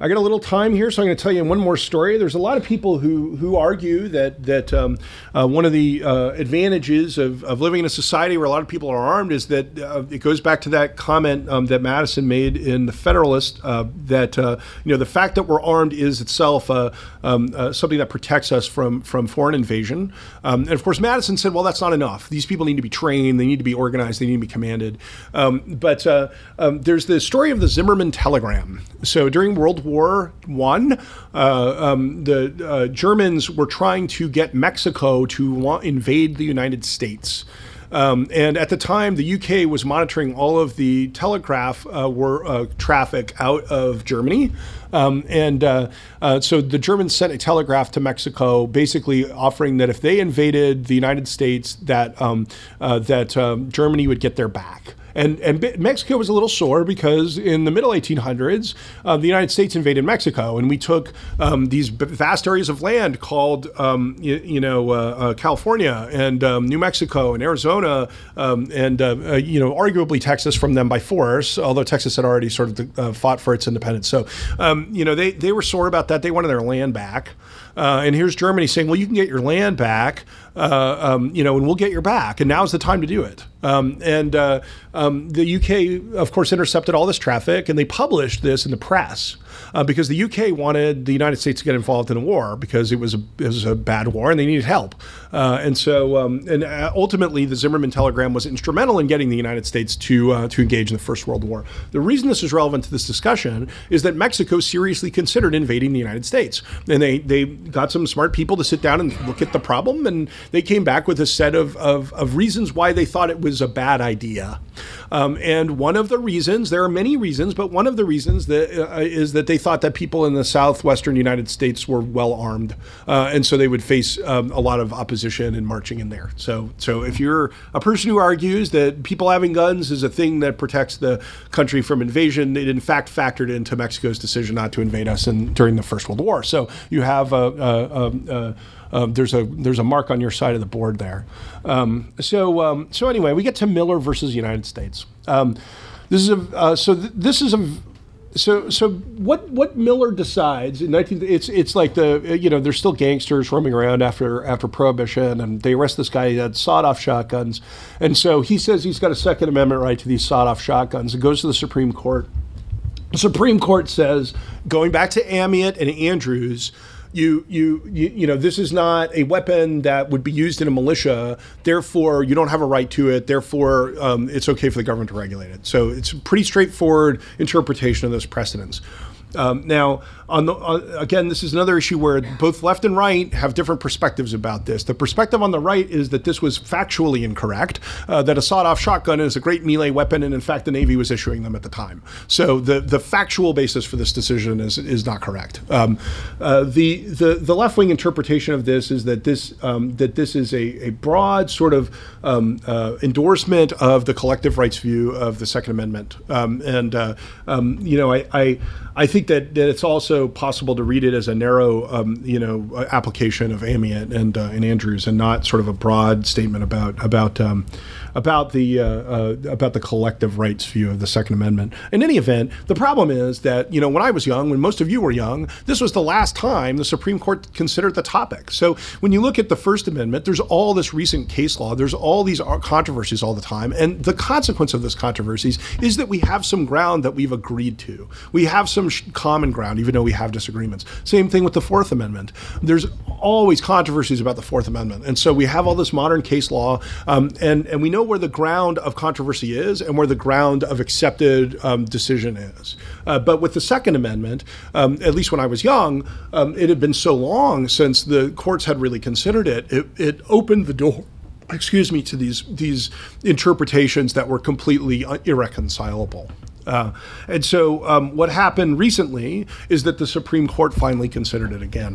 I got a little time here, so I'm going to tell you one more story. There's a lot of people who who argue that that um, uh, one of the uh, advantages of, of living in a society where a lot of people are armed is that uh, it goes back to that comment um, that Madison made in the Federalist uh, that uh, you know the fact that we're armed is itself uh, um, uh, something that protects us from from foreign invasion. Um, and of course, Madison said, well, that's not enough. These people need to be trained, they need to be organized, they need to be commanded. Um, but uh, um, there's the story of the Zimmermann telegram. So during World War One, uh, um, the uh, Germans were trying to get Mexico to wa- invade the United States. Um, and at the time, the U K was monitoring all of the telegraph uh, were, uh, traffic out of Germany. Um, and uh, uh, so the Germans sent a telegraph to Mexico, basically offering that if they invaded the United States, that um, uh, that um, Germany would get their back. And and Mexico was a little sore because in the middle eighteen hundreds, uh, the United States invaded Mexico, and we took um, these vast areas of land called, um, you, you know, uh, uh, California and um, New Mexico and Arizona, um, and uh, uh, you know, arguably Texas from them by force, although Texas had already sort of uh, fought for its independence. So, um, you know, they they were sore about that. They wanted their land back. Uh, and here's Germany saying, well, you can get your land back, uh, um, you know, and we'll get your back. And now's the time to do it. Um, and uh, um, the U K, of course, intercepted all this traffic, and they published this in the press uh, because the U K wanted the United States to get involved in the war because it was a, it was a bad war and they needed help. Uh, and so um, and ultimately, the Zimmermann telegram was instrumental in getting the United States to uh, to engage in the First World War. The reason this is relevant to this discussion is that Mexico seriously considered invading the United States. And they, they got some smart people to sit down and look at the problem, and they came back with a set of, of, of reasons why they thought it was a bad idea. Um, and one of the reasons, there are many reasons, but one of the reasons that uh, is that they thought that people in the southwestern United States were well armed, uh, and so they would face um, a lot of opposition in marching in there. So, so if you're a person who argues that people having guns is a thing that protects the country from invasion, it in fact factored into Mexico's decision not to invade us in, during the First World War. So you have a, a, a, a Um, there's a there's a mark on your side of the board there. Um, so um, so anyway, we get to Miller versus United States. Um, this is a uh, so th- this is a so so what what Miller decides in nineteen it's it's like the you know there's still gangsters roaming around after after Prohibition, and they arrest this guy. He had sawed-off shotguns, and so he says he's got a Second Amendment right to these sawed-off shotguns. It goes to the Supreme Court. The Supreme Court says, going back to Amyot and Andrews, You, you, you, you know, this is not a weapon that would be used in a militia. Therefore, you don't have a right to it. Therefore, um, it's okay for the government to regulate it. So it's a pretty straightforward interpretation of those precedents. Um, now, on the on, again, this is another issue where both left and right have different perspectives about this. The perspective on the right is that this was factually incorrect, uh, that a sawed-off shotgun is a great melee weapon, and in fact, the Navy was issuing them at the time. So the the factual basis for this decision is is not correct. Um, uh, the the the left-wing interpretation of this is that this um, that this is a, a broad sort of um, uh, endorsement of the collective rights view of the Second Amendment, um, and uh, um, you know, I I, I think that, that it's also possible to read it as a narrow, um, you know, application of Amyot and uh, and Andrews, and not sort of a broad statement about about um, about the uh, uh, about the collective rights view of the Second Amendment. In any event, the problem is that you know when I was young, when most of you were young, this was the last time the Supreme Court considered the topic. So when you look at the First Amendment, there's all this recent case law, there's all these controversies all the time, and the consequence of those controversies is that we have some ground that we've agreed to. We have some sh- common ground, even though we have disagreements. Same thing with the Fourth Amendment. There's always controversies about the Fourth Amendment. And so we have all this modern case law, um, and, and we know where the ground of controversy is and where the ground of accepted um, decision is. Uh, but with the Second Amendment, um, at least when I was young, um, it had been so long since the courts had really considered it, it, it opened the door excuse me, to these these interpretations that were completely irreconcilable. Uh, and so um, what happened recently is that the Supreme Court finally considered it again.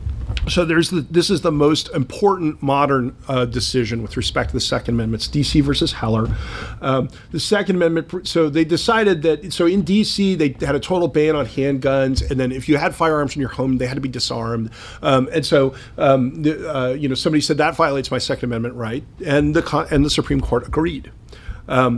So there's the, this is the most important modern uh, decision with respect to the Second Amendment. It's D C versus Heller. Um, the Second Amendment, so they decided that, so in D C they had a total ban on handguns, and then if you had firearms in your home, they had to be disarmed. Um, and so, um, the, uh, you know, somebody said that violates my Second Amendment right, and the and the Supreme Court agreed. Um,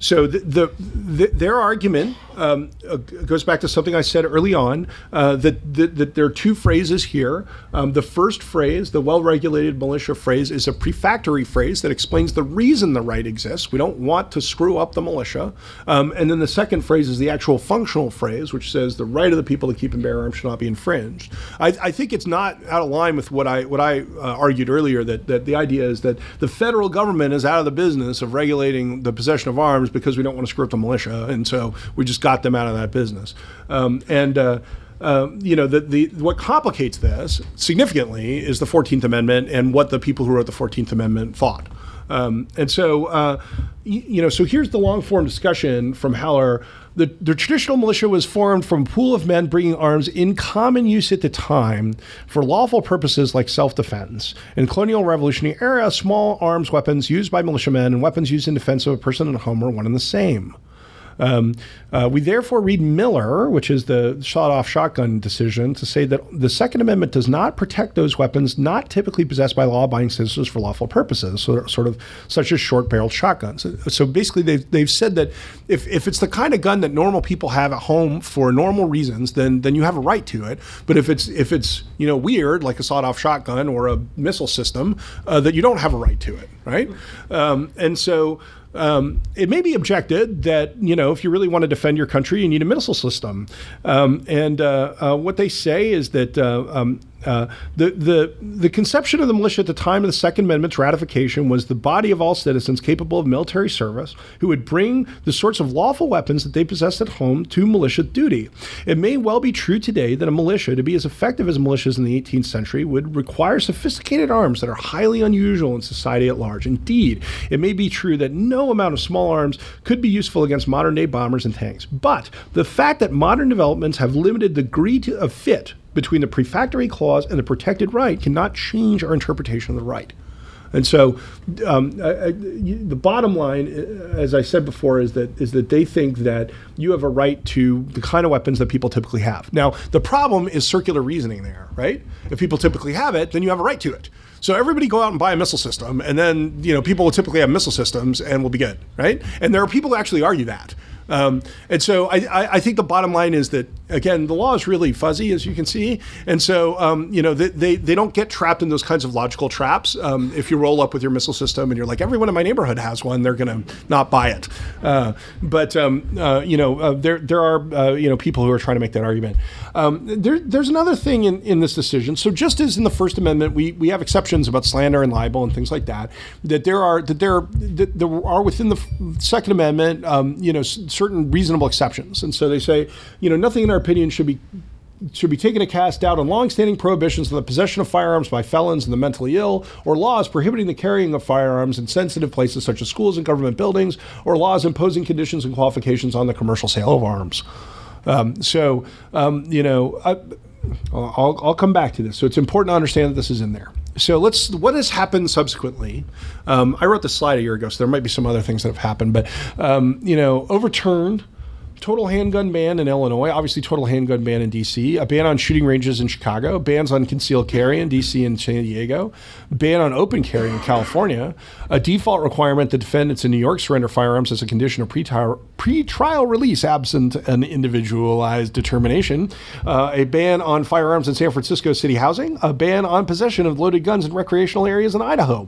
So the, the, the their argument um, uh, goes back to something I said early on, uh, that, that that there are two phrases here. Um, the first phrase, the well-regulated militia phrase, is a prefactory phrase that explains the reason the right exists. We don't want to screw up the militia. Um, and then the second phrase is the actual functional phrase, which says the right of the people to keep and bear arms should not be infringed. I, I think it's not out of line with what I what I uh, argued earlier, that, that the idea is that the federal government is out of the business of regulating the possession of arms because we don't want to screw up the militia, and so we just got them out of that business. Um, and uh, uh, you know, the, the what complicates this significantly is the fourteenth Amendment and what the people who wrote the fourteenth Amendment thought. Um, and so, uh, y- you know, so here's the long-form discussion from Heller. The, the traditional militia was formed from a pool of men bringing arms in common use at the time for lawful purposes like self-defense. In the colonial revolutionary era, small arms weapons used by militiamen and weapons used in defense of a person in a home were one and the same. Um, uh, we therefore read Miller, which is the shot-off shotgun decision, to say that the Second Amendment does not protect those weapons not typically possessed by law-abiding citizens for lawful purposes, so, sort of such as short-barreled shotguns. So basically, they've, they've said that if, if it's the kind of gun that normal people have at home for normal reasons, then then you have a right to it. But if it's if it's you know weird, like a sawed-off shotgun or a missile system, uh, that you don't have a right to it, right? Um, and so. Um, it may be objected that, you know, if you really want to defend your country, you need a missile system. Um, and uh, uh, what they say is that uh, um, uh, the, the, the conception of the militia at the time of the Second Amendment's ratification was the body of all citizens capable of military service who would bring the sorts of lawful weapons that they possessed at home to militia duty. It may well be true today that a militia, to be as effective as militias in the eighteenth century, would require sophisticated arms that are highly unusual in society at large. Indeed, it may be true that no amount of small arms could be useful against modern-day bombers and tanks. But the fact that modern developments have limited the degree to, of fit between the prefactory clause and the protected right cannot change our interpretation of the right. And so um, I, I, the bottom line, as I said before, is that is that they think that you have a right to the kind of weapons that people typically have. Now, the problem is circular reasoning there, right? If people typically have it, then you have a right to it. So everybody go out and buy a missile system, and then you know people will typically have missile systems and will be good, right? And there are people who actually argue that. Um, and so I, I, I think the bottom line is that, again, the law is really fuzzy, as you can see. And so, um, you know, they, they, they don't get trapped in those kinds of logical traps. Um, if you roll up with your missile system and you're like, everyone in my neighborhood has one, they're going to not buy it. Uh, but, um, uh, you know, uh, there there are, uh, you know, people who are trying to make that argument. Um, there, there's another thing in, in this decision. So just as in the First Amendment, we, we have exceptions about slander and libel and things like that, that there are, that there, that there are within the Second Amendment, um, you know, certain reasonable exceptions. And so they say, you know, nothing in our opinion should be should be taken to cast doubt on longstanding prohibitions on the possession of firearms by felons and the mentally ill, or laws prohibiting the carrying of firearms in sensitive places such as schools and government buildings, or laws imposing conditions and qualifications on the commercial sale of arms. Um, so, um, you know, I, I'll, I'll come back to this. So it's important to understand that this is in there. So let's, what has happened subsequently? Um, I wrote this slide a year ago, so there might be some other things that have happened, but, um, you know, overturned total handgun ban in Illinois, obviously total handgun ban in D C, a ban on shooting ranges in Chicago, bans on concealed carry in D C and San Diego, ban on open carry in California, a default requirement that defendants in New York surrender firearms as a condition of pretrial, pre-trial release absent an individualized determination, uh, a ban on firearms in San Francisco city housing, a ban on possession of loaded guns in recreational areas in Idaho,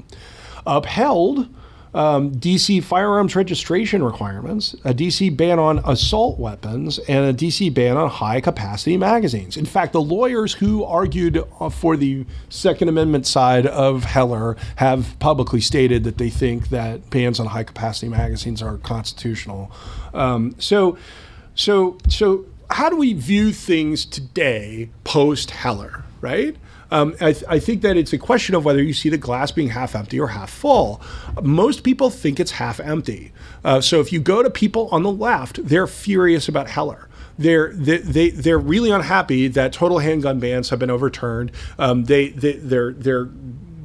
upheld Um, D C firearms registration requirements, a D C ban on assault weapons, and a D C ban on high-capacity magazines. In fact, the lawyers who argued for the Second Amendment side of Heller have publicly stated that they think that bans on high-capacity magazines are constitutional. Um, so, so, so, how do we view things today post-Heller, right? Um, I, th- I think that it's a question of whether you see the glass being half empty or half full. Most people think it's half empty. Uh, so if you go to people on the left, they're furious about Heller. They're they, they they're really unhappy that total handgun bans have been overturned. Um, they they they're they're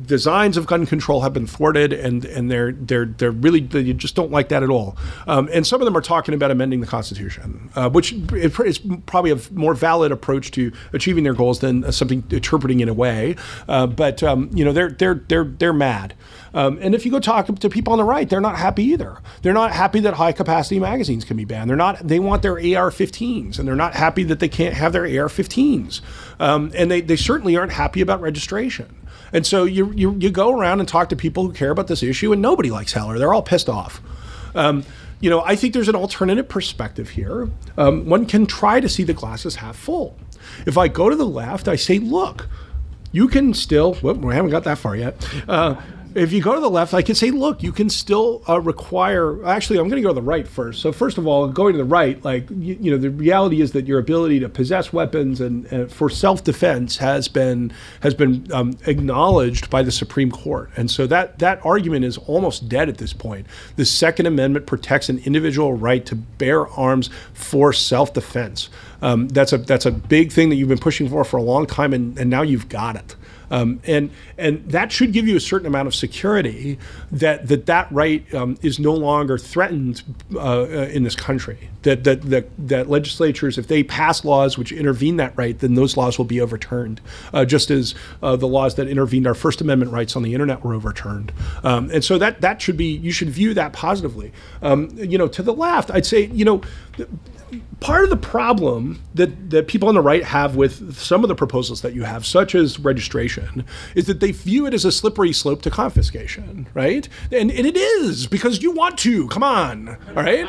designs of gun control have been thwarted, and and they're they're they're really they just don't like that at all. Um, and some of them are talking about amending the Constitution, uh, which is probably a more valid approach to achieving their goals than uh, something interpreting in a way. Uh, but um, you know, they're they're they're they're mad. Um, and if you go talk to people on the right, they're not happy either. They're not happy that high-capacity magazines can be banned. They're not. They want their A R fifteens, and they're not happy that they can't have their A R fifteens. Um, and they, they certainly aren't happy about registration. And so you, you you go around and talk to people who care about this issue, and nobody likes Heller. They're all pissed off. Um, you know, I think there's an alternative perspective here. Um, one can try to see the glass as half full. If I go to the left, I say, look, you can still. Whoop, we haven't got that far yet. Uh, If you go to the left, I can say, look, you can still uh, require, actually, I'm going to go to the right first. So first of all, going to the right, like, you, you know, the reality is that your ability to possess weapons and, and for self-defense has been has been um, acknowledged by the Supreme Court. And so that, that argument is almost dead at this point. The Second Amendment protects an individual right to bear arms for self-defense. Um, that's a that's a big thing that you've been pushing for for a long time, and, and now you've got it. Um, and and that should give you a certain amount of security that that, that right um, is no longer threatened uh, in this country. That, that that that legislatures, if they pass laws which intervene that right, then those laws will be overturned, uh, just as uh, the laws that intervened our First Amendment rights on the internet were overturned. Um, and so that that should be, you should view that positively. Um, you know, to the left, I'd say, you know, part of the problem that, that people on the right have with some of the proposals that you have, such as registration, is that they view it as a slippery slope to confiscation, right? And, and it is, because you want to, come on, all right?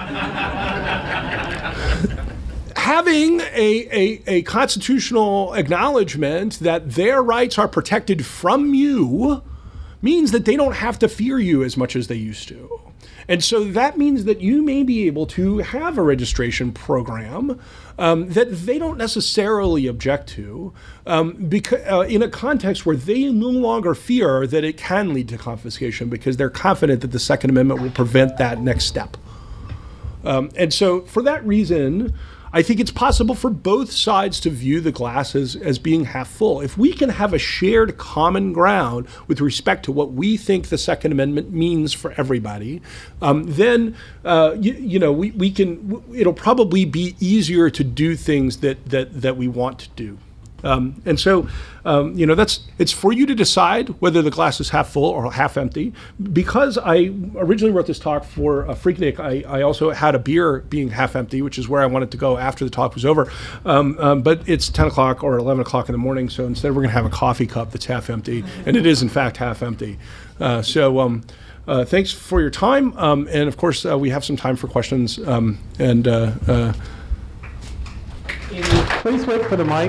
Having a, a, a constitutional acknowledgement that their rights are protected from you means that they don't have to fear you as much as they used to. And so that means that you may be able to have a registration program um, that they don't necessarily object to um, because, uh, in a context where they no longer fear that it can lead to confiscation because they're confident that the Second Amendment will prevent that next step. Um, and so for that reason, I think it's possible for both sides to view the glass as, as being half full. If we can have a shared common ground with respect to what we think the Second Amendment means for everybody, um, then uh, you, you know we, we can. It'll probably be easier to do things that that that we want to do. Um, and so, um, you know, that's it's for you to decide whether the glass is half full or half empty. Because I originally wrote this talk for uh, Freaknik, I, I also had a beer being half empty, which is where I wanted to go after the talk was over. Um, um, but it's ten o'clock or eleven o'clock in the morning, so instead we're going to have a coffee cup that's half empty, and it is in fact half empty. Uh, so. Um, Uh, thanks for your time, um, and of course uh, we have some time for questions. Um, and uh, uh, please wait for the mic.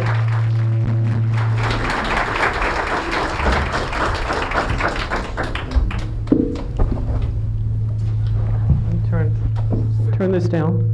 Turn, turn this down.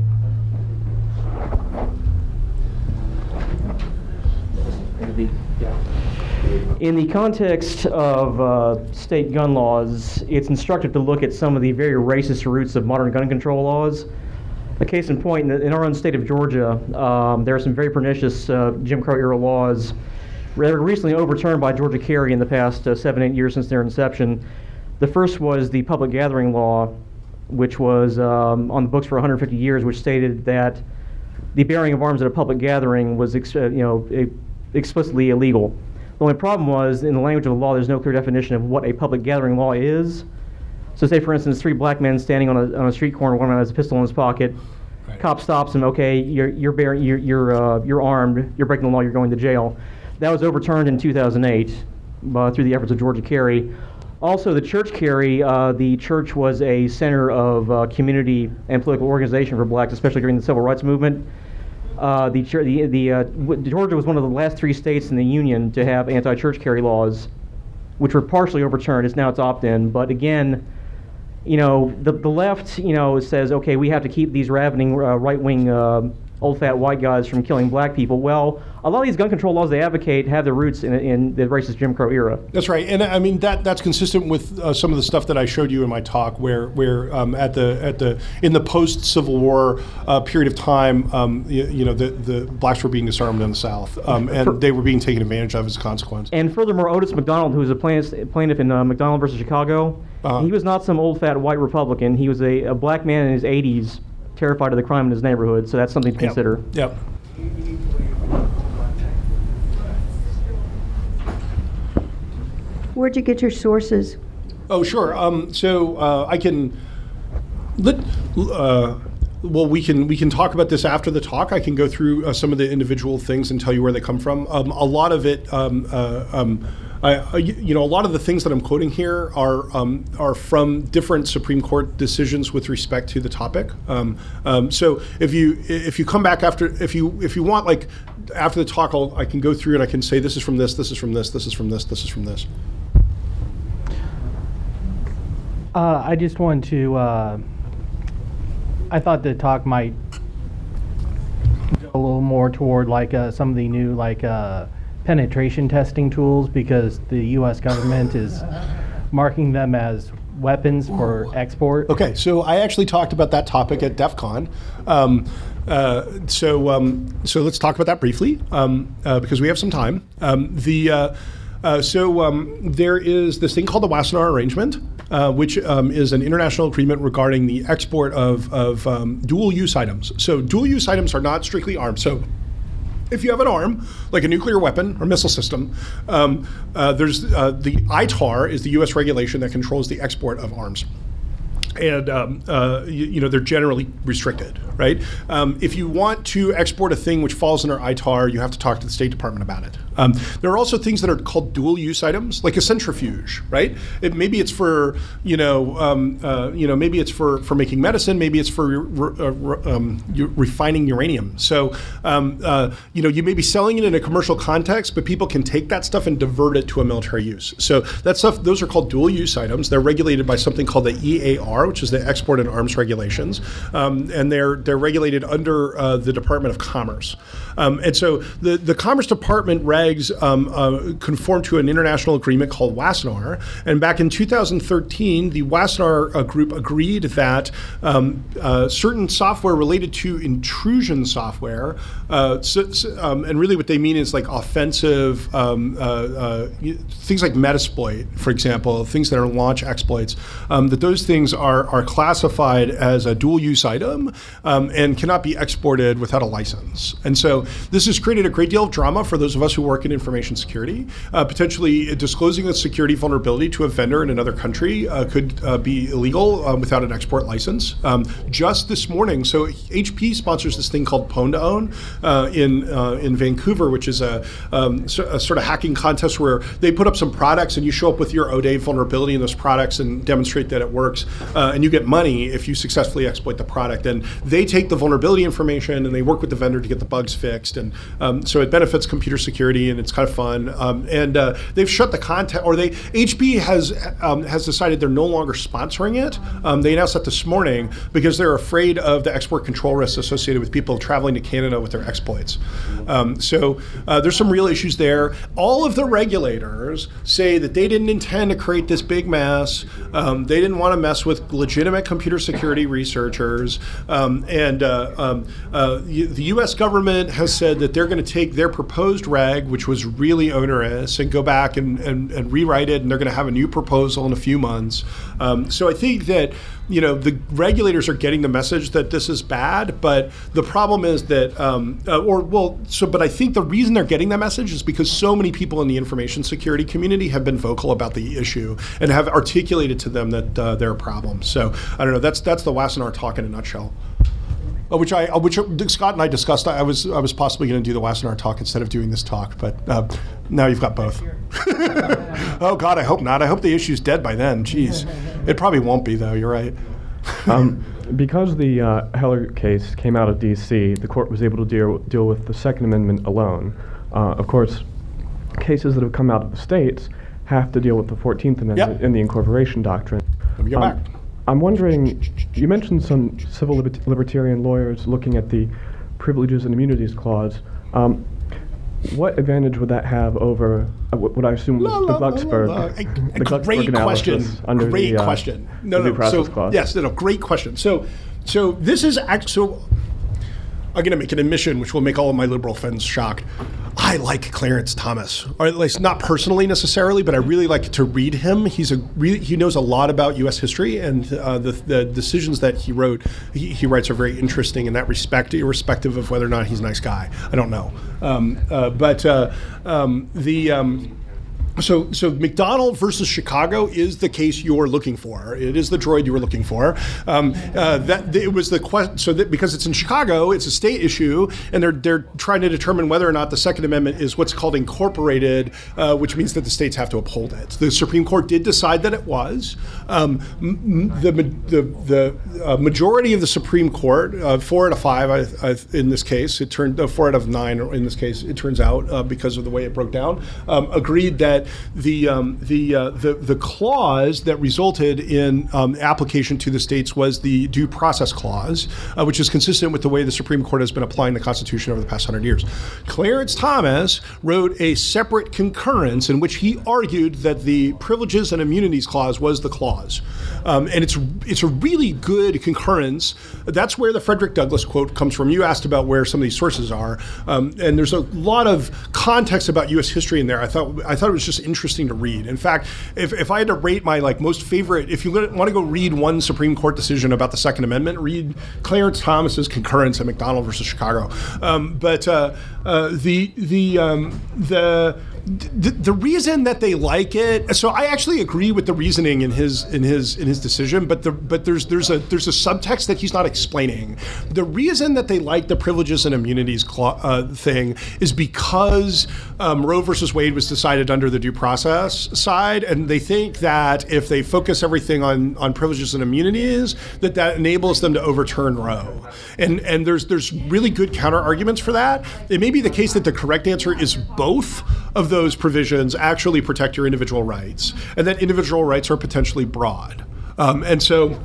In the context of uh, state gun laws, it's instructive to look at some of the very racist roots of modern gun control laws. A case in point, in, the, in our own state of Georgia, um, there are some very pernicious uh, Jim Crow era laws that were recently overturned by Georgia Carry in the past uh, seven, eight years since their inception. The first was the public gathering law, which was um, on the books for one hundred fifty years, which stated that the bearing of arms at a public gathering was ex uh, you know, a, explicitly illegal. The only problem was, in the language of the law, there's no clear definition of what a public gathering law is. So say, for instance, three black men standing on a, on a street corner, one man has a pistol in his pocket. Right. Cop stops him, okay, you're, you're, bearing, you're, you're, uh, you're armed, you're breaking the law, you're going to jail. That was overturned in two thousand eight uh, through the efforts of Georgia Carry. Also, the church Carry, uh, the church was a center of uh, community and political organization for blacks, especially during the civil rights movement. Uh, the, the, the, uh, Georgia was one of the last three states in the Union to have anti-church carry laws, which were partially overturned. It's now it's opt-in. But again, you know, the, the left, you know, says, okay, we have to keep these ravening uh, right-wing uh, old fat white guys from killing black people. Well, a lot of these gun control laws they advocate have their roots in, in the racist Jim Crow era. That's right, and I mean that that's consistent with uh, some of the stuff that I showed you in my talk, where where um, at the at the in the post Civil War uh, period of time, um, you, you know, the, the blacks were being disarmed in the South, um, and For, they were being taken advantage of as a consequence. And furthermore, Otis McDonald, who was a plaintiff, plaintiff in uh, McDonald versus Chicago, uh-huh. he was not some old fat white Republican. He was a, a black man in his eighties, terrified of the crime in his neighborhood. So that's something to yep. consider. Yep. Where'd you get your sources? Oh, sure. Um, so uh, I can let. Uh, well, we can we can talk about this after the talk. I can go through uh, some of the individual things and tell you where they come from. Um, a lot of it. Um, uh, um, I, I, you know, a lot of the things that I'm quoting here are um, are from different Supreme Court decisions with respect to the topic. Um, um, so if you if you come back after if you if you want like after the talk, I'll, I can go through and I can say this is from this, this is from this, this is from this, this is from this. Uh, I just wanted to. Uh, I thought the talk might go a little more toward like uh, some of the new like. Uh, penetration testing tools, because the U S government is marking them as weapons for export. Okay, so I actually talked about that topic at DEF CON. Um, uh, so, um, so let's talk about that briefly, um, uh, because we have some time. Um, the uh, uh, so um, there is this thing called the Wassenaar Arrangement, uh, which um, is an international agreement regarding the export of, of um, dual-use items. So dual-use items are not strictly arms. So if you have an arm, like a nuclear weapon or missile system, um, uh, there's uh, the I T A R is the U S regulation that controls the export of arms. And um, uh, you, you know they're generally restricted, right? Um, if you want to export a thing which falls under I T A R, you have to talk to the State Department about it. Um, there are also things that are called dual-use items, like a centrifuge, right? It, maybe it's for you know um, uh, you know maybe it's for, for making medicine, maybe it's for re, uh, re, um, refining uranium. So um, uh, you know you may be selling it in a commercial context, but people can take that stuff and divert it to a military use. So that stuff, those are called dual-use items. They're regulated by something called the E A R, which is the Export and Arms Regulations, um, and they're they're regulated under uh, the Department of Commerce. Um, and so the, the Commerce Department regs um, uh, conform to an international agreement called Wassenaar. And back in two thousand thirteen, the Wassenaar uh, group agreed that um, uh, certain software related to intrusion software, uh, so, so, um, and really what they mean is like offensive um, uh, uh, things like Metasploit, for example, things that are launch exploits, um, that those things are, are classified as a dual-use item um, and cannot be exported without a license. And so this has created a great deal of drama for those of us who work in information security. Uh, potentially disclosing a security vulnerability to a vendor in another country uh, could uh, be illegal uh, without an export license. Um, just this morning, so H P sponsors this thing called Pwn to Own uh, in uh, in Vancouver, which is a, um, so, a sort of hacking contest where they put up some products and you show up with your O D A vulnerability in those products and demonstrate that it works, uh, and you get money if you successfully exploit the product. And they take the vulnerability information and they work with the vendor to get the bugs fixed. And um, so it benefits computer security, and it's kind of fun. Um, and uh, they've shut the content, or they H P has um, has decided they're no longer sponsoring it. Um, they announced that this morning because they're afraid of the export control risks associated with people traveling to Canada with their exploits. Um, so uh, there's some real issues there. All of the regulators say that they didn't intend to create this big mess. Um, they didn't want to mess with legitimate computer security researchers. Um, and uh, um, uh, the U S government has said that they're going to take their proposed reg, which was really onerous, and go back and, and, and rewrite it, and they're going to have a new proposal in a few months. Um, so I think that you know the regulators are getting the message that this is bad, but the problem is that, um, uh, or well, so but I think the reason they're getting that message is because so many people in the information security community have been vocal about the issue and have articulated to them that uh, there are problems. So I don't know. That's that's the Wassenaar talk in a nutshell. Uh, which I, uh, which Scott and I discussed. I was, I was possibly going to do the Wassenaar talk instead of doing this talk, but uh, now you've got both. Oh God, I hope not. I hope the issue's dead by then. Jeez, it probably won't be though. You're right. um, because the uh, Heller case came out of D C, the court was able to deal deal with the Second Amendment alone. Uh, of course, cases that have come out of the states have to deal with the Fourteenth Amendment Yep. and the incorporation doctrine. Let me go Um, back. I'm wondering, you mentioned some civil liber- libertarian lawyers looking at the Privileges and Immunities Clause, um, what advantage would that have over uh, what what I assume was La, the la, la, Glucksberg, la, la. A- the a Glucksberg great question. analysis under Great the, uh, question. No, the no. Due Process So Clause? yes, no, no. Great question. So, so this is act. So I'm going to make an admission, which will make all of my liberal friends shocked. I like Clarence Thomas, or at least not personally necessarily, but I really like to read him. He's a really he knows a lot about U S history, and uh, the the decisions that he wrote, he, he writes are very interesting in that respect, irrespective of whether or not he's a nice guy. I don't know, um, uh, but uh, um, the. Um, So, so McDonald versus Chicago is the case you're looking for. It is the droid you were looking for. Um, uh, that it was the question. So that because it's in Chicago, it's a state issue, and they're they're trying to determine whether or not the Second Amendment is what's called incorporated, uh, which means that the states have to uphold it. The Supreme Court did decide that it was. Um, m- the the the uh, majority of the Supreme Court, uh, four out of five, I, I, in this case, it turned uh, four out of nine in this case. It turns out uh, because of the way it broke down, um, agreed that. The um, the, uh, the the clause that resulted in um, application to the states was the Due Process Clause, uh, which is consistent with the way the Supreme Court has been applying the Constitution over the past hundred years. Clarence Thomas wrote a separate concurrence in which he argued that the Privileges and Immunities Clause was the clause, um, and it's it's a really good concurrence. That's where the Frederick Douglass quote comes from. You asked about where some of these sources are, um, and there's a lot of context about U S history in there. I thought I thought it was just interesting to read. In fact, if, if I had to rate my like most favorite, if you want to go read one Supreme Court decision about the Second Amendment, read Clarence Thomas's concurrence in McDonald versus Chicago. Um, but uh, uh, the the um, the The, the reason that they like it, so I actually agree with the reasoning in his in his in his decision, but the, but there's there's a there's a subtext that he's not explaining. The reason that they like the Privileges and Immunities cl- uh, thing is because um, Roe versus Wade was decided under the due process side, and they think that if they focus everything on on privileges and immunities, that that enables them to overturn Roe. And and there's there's really good counter arguments for that. It may be the case that the correct answer is both of those provisions actually protect your individual rights, and that individual rights are potentially broad. Um, and so,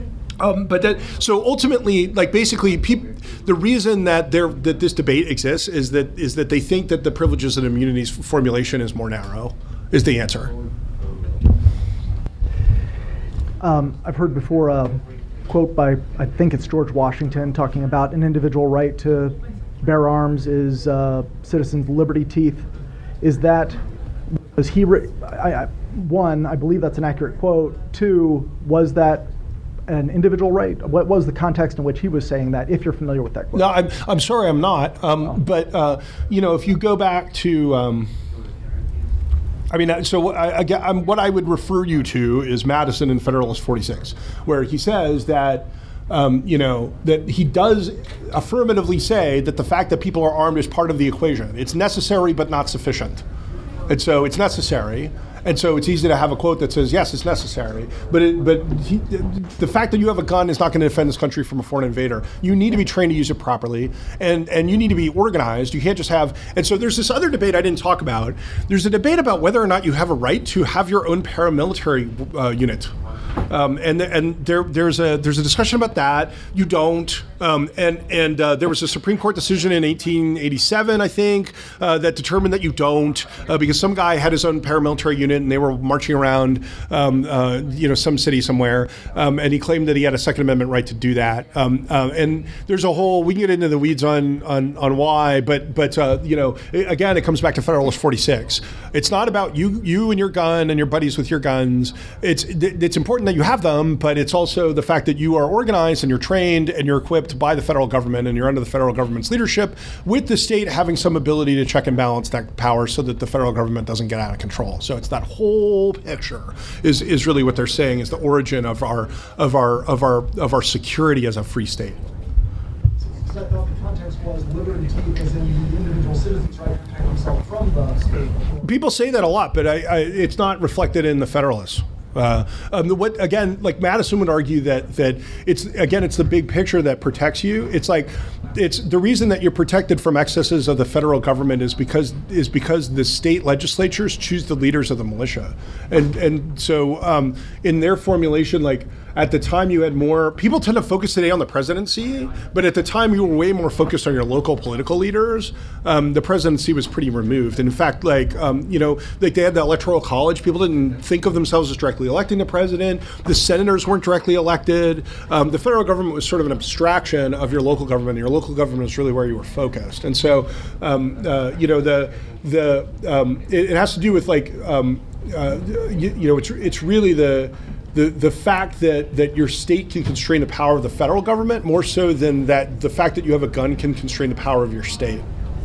um, but that so ultimately, like basically, peop, the reason that there that this debate exists is that is that they think that the privileges and immunities formulation is more narrow, is the answer. Um, I've heard before a quote by, I think it's George Washington, talking about an individual right to bear arms is uh, citizens' liberty teeth. Is that, was he, re- I, I, one, I believe that's an accurate quote. Two, was that an individual right? What was the context in which he was saying that, if you're familiar with that quote? No, I'm, I'm sorry, I'm not. Um, oh. But, uh, you know, if you go back to, um, I mean, so I, I, I'm, what I would refer you to is Madison in Federalist forty-six, where he says that, um, you know, that he does affirmatively say that the fact that people are armed is part of the equation. It's necessary but not sufficient. And so it's necessary. And so it's easy to have a quote that says, yes, it's necessary. But it, but he, the fact that you have a gun is not going to defend this country from a foreign invader. You need to be trained to use it properly, and, and you need to be organized. You can't just have, and so there's this other debate I didn't talk about. There's a debate about whether or not you have a right to have your own paramilitary uh, unit. Um, and and there there's a there's a discussion about that. You don't. Um, and and uh, there was a Supreme Court decision in eighteen eighty-seven, I think, uh, that determined that you don't, uh, because some guy had his own paramilitary unit and they were marching around, um, uh, you know, some city somewhere, um, and he claimed that he had a Second Amendment right to do that. Um, uh, and there's a whole, we can get into the weeds on on, on why, but but uh, you know, again, it comes back to Federalist forty-six. It's not about you you and your gun and your buddies with your guns. It's it's important that you have them, but it's also the fact that you are organized and you're trained and you're equipped by the federal government and you're under the federal government's leadership, with the state having some ability to check and balance that power so that the federal government doesn't get out of control. So it's that whole picture is is really what they're saying is the origin of our of our of our of our security as a free state. So I thought the context was liberty as in the individual citizen's right to protect himself from the state. People say that a lot, but I, I, it's not reflected in the Federalists. Uh, um, what again? Like Madison would argue that that it's again it's the big picture that protects you. It's like it's the reason that you're protected from excesses of the federal government is because is because the state legislatures choose the leaders of the militia, and and so um, in their formulation, like at the time you had more, people tend to focus today on the presidency, but at the time you were way more focused on your local political leaders. Um, the presidency was pretty removed. And in fact, like, um, you know, like they had the electoral college. People didn't think of themselves as directly electing the president. The senators weren't directly elected. Um, the federal government was sort of an abstraction of your local government. Your local government was really where you were focused. And so, um, uh, you know, the, the, um, it, it has to do with like, um, uh, you, you know, it's, it's really the, The, the fact that, that your state can constrain the power of the federal government more so than that the fact that you have a gun can constrain the power of your state.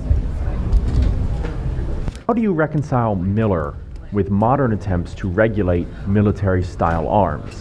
How do you reconcile Miller with modern attempts to regulate military-style arms?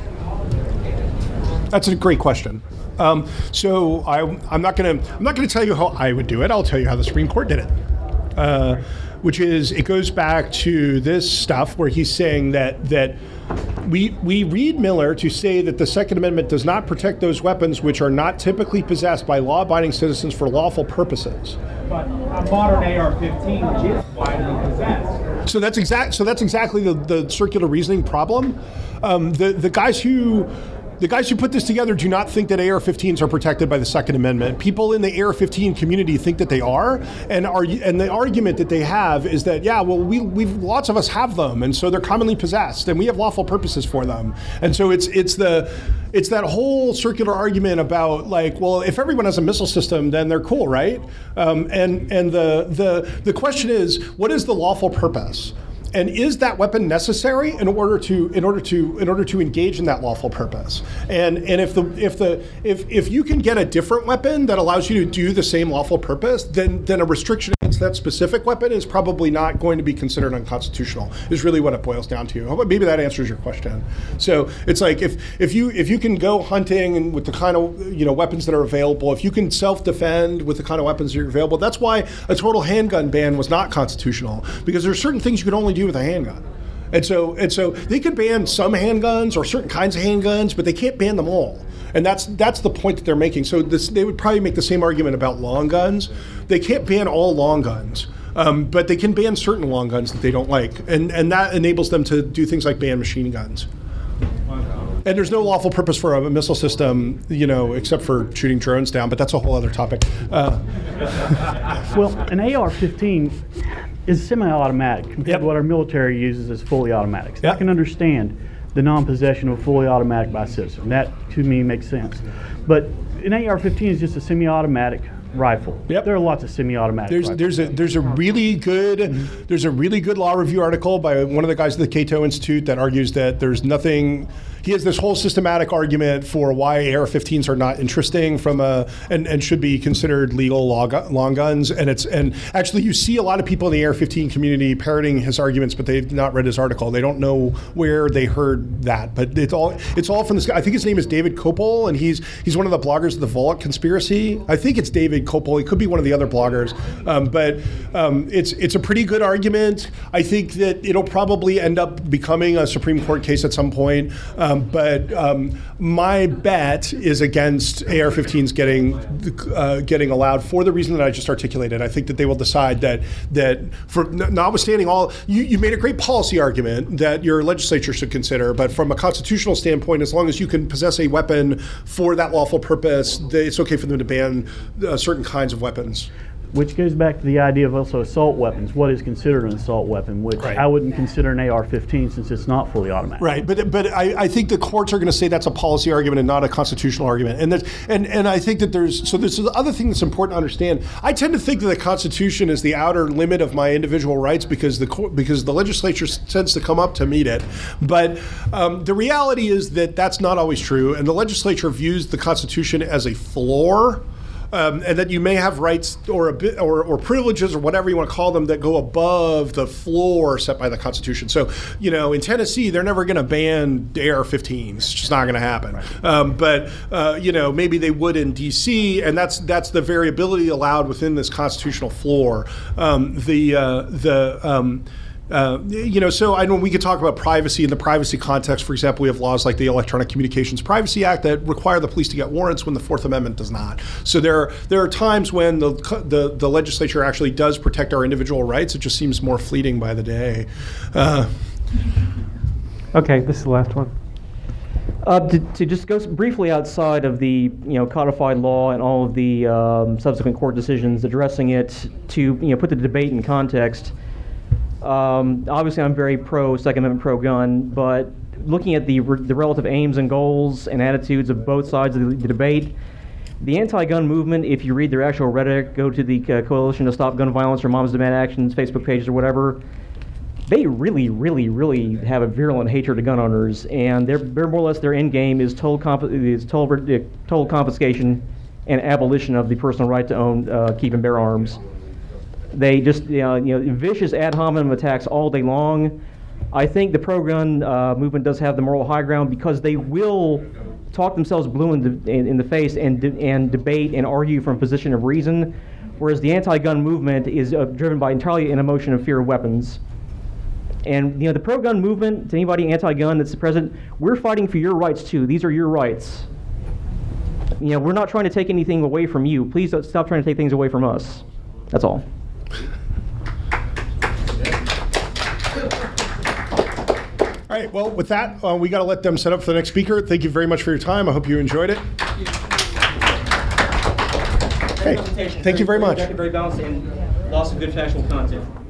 That's a great question. Um, so I, I'm not going to I'm not going to tell you how I would do it. I'll tell you how the Supreme Court did it. Uh, which is, it goes back to this stuff where he's saying that that we we read Miller to say that the Second Amendment does not protect those weapons which are not typically possessed by law-abiding citizens for lawful purposes. But a modern A R fifteen is widely possessed. So that's exact. So that's exactly the, the circular reasoning problem. Um, the the guys who. The guys who put this together do not think that A R fifteens are protected by the Second Amendment. People in the A R fifteen community think that they are, and are and the argument that they have is that yeah, well, we we've lots of us have them, and so they're commonly possessed, and we have lawful purposes for them, and so it's it's the it's that whole circular argument about like, well, if everyone has a missile system, then they're cool, right? Um, and and the the the question is, what is the lawful purpose? And is that weapon necessary in order to in order to in order to engage in that lawful purpose? And and if the if the if if you can get a different weapon that allows you to do the same lawful purpose, then then a restriction against that specific weapon is probably not going to be considered unconstitutional. Is really what it boils down to. Maybe that answers your question. So it's like if if you if you can go hunting and with the kind of you know weapons that are available, if you can self-defend with the kind of weapons that are available, that's why a total handgun ban was not constitutional, because there are certain things you could only do with a handgun. And so and so they could ban some handguns or certain kinds of handguns, but they can't ban them all. And that's that's the point that they're making. So this, they would probably make the same argument about long guns. They can't ban all long guns, um, but they can ban certain long guns that they don't like. And, and that enables them to do things like ban machine guns. And there's no lawful purpose for a missile system, you know, except for shooting drones down, but that's a whole other topic. Uh, well, an A R fifteen is semi-automatic compared yep. to what our military uses as fully automatic. So yep. I can understand the non-possession of a fully automatic by a citizen. That, to me, makes sense. But an A R fifteen is just a semi-automatic rifle. Yep. There are lots of semi-automatic There's rifles. there's a there's a really good mm-hmm. there's a really good law review article by one of the guys at the Cato Institute that argues that there's nothing. He has this whole systematic argument for why A R fifteens are not interesting from a and, and should be considered legal long, long guns. And it's and actually you see a lot of people in the A R fifteen community parroting his arguments, but they've not read his article. They don't know where they heard that. But it's all it's all from this guy. I think his name is David Kopel, and he's he's one of the bloggers of the Volokh conspiracy. I think it's David Kopel. He could be one of the other bloggers, um, but um, it's it's a pretty good argument. I think that it'll probably end up becoming a Supreme Court case at some point. Um, but um, my bet is against A R fifteens getting uh, getting allowed for the reason that I just articulated. I think that they will decide that that for notwithstanding all, you, you made a great policy argument that your legislature should consider, but from a constitutional standpoint, as long as you can possess a weapon for that lawful purpose, they, it's okay for them to ban uh, certain kinds of weapons. Which goes back to the idea of also assault weapons. What is considered an assault weapon, which right. I wouldn't consider an A R fifteen since it's not fully automatic. Right, but but I, I think the courts are going to say that's a policy argument and not a constitutional argument. And that, and and I think that there's, so there's the other thing that's important to understand. I tend to think that the Constitution is the outer limit of my individual rights because the because the legislature tends to come up to meet it. But um, the reality is that that's not always true, and the legislature views the Constitution as a floor. Um, and that you may have rights or a bit or, or privileges or whatever you want to call them that go above the floor set by the Constitution. So, you know, in Tennessee, they're never going to ban A R fifteens. It's just not going to happen. Right. Um, but uh, you know, maybe they would in D C, and that's that's the variability allowed within this constitutional floor. Um, the uh, the um, Uh, you know, so I know we could talk about privacy in the privacy context. For example, we have laws like the Electronic Communications Privacy Act that require the police to get warrants when the Fourth Amendment does not. So there are, there are times when the, the the legislature actually does protect our individual rights. It just seems more fleeting by the day. Uh, okay, this is the last one. Uh, to, to just go s- briefly outside of the you know codified law and all of the um, subsequent court decisions addressing it, to you know put the debate in context. Um, obviously, I'm very pro Second Amendment, pro gun, but looking at the re- the relative aims and goals and attitudes of both sides of the, the debate, the anti-gun movement, if you read their actual rhetoric, go to the uh, Coalition to Stop Gun Violence or Moms Demand Action's Facebook pages or whatever. They really, really, really have a virulent hatred of gun owners, and they're, they're more or less their end game is total, conf- is total, uh, total confiscation and abolition of the personal right to own, uh, keep and bear arms. They just, you know, you know, vicious ad hominem attacks all day long. I think the pro-gun uh, movement does have the moral high ground because they will talk themselves blue in the, in, in the face and de- and debate and argue from a position of reason, whereas the anti-gun movement is uh, driven by entirely an emotion of fear of weapons. And you know, the pro-gun movement, to anybody anti-gun that's present, we're fighting for your rights too. These are your rights. You know, we're not trying to take anything away from you. Please don't stop trying to take things away from us. That's all. All right, well, with that, uh, we got to let them set up for the next speaker. Thank you very much for your time. I hope you enjoyed it. Okay, thank you very much. Very balanced and lots of good factual content.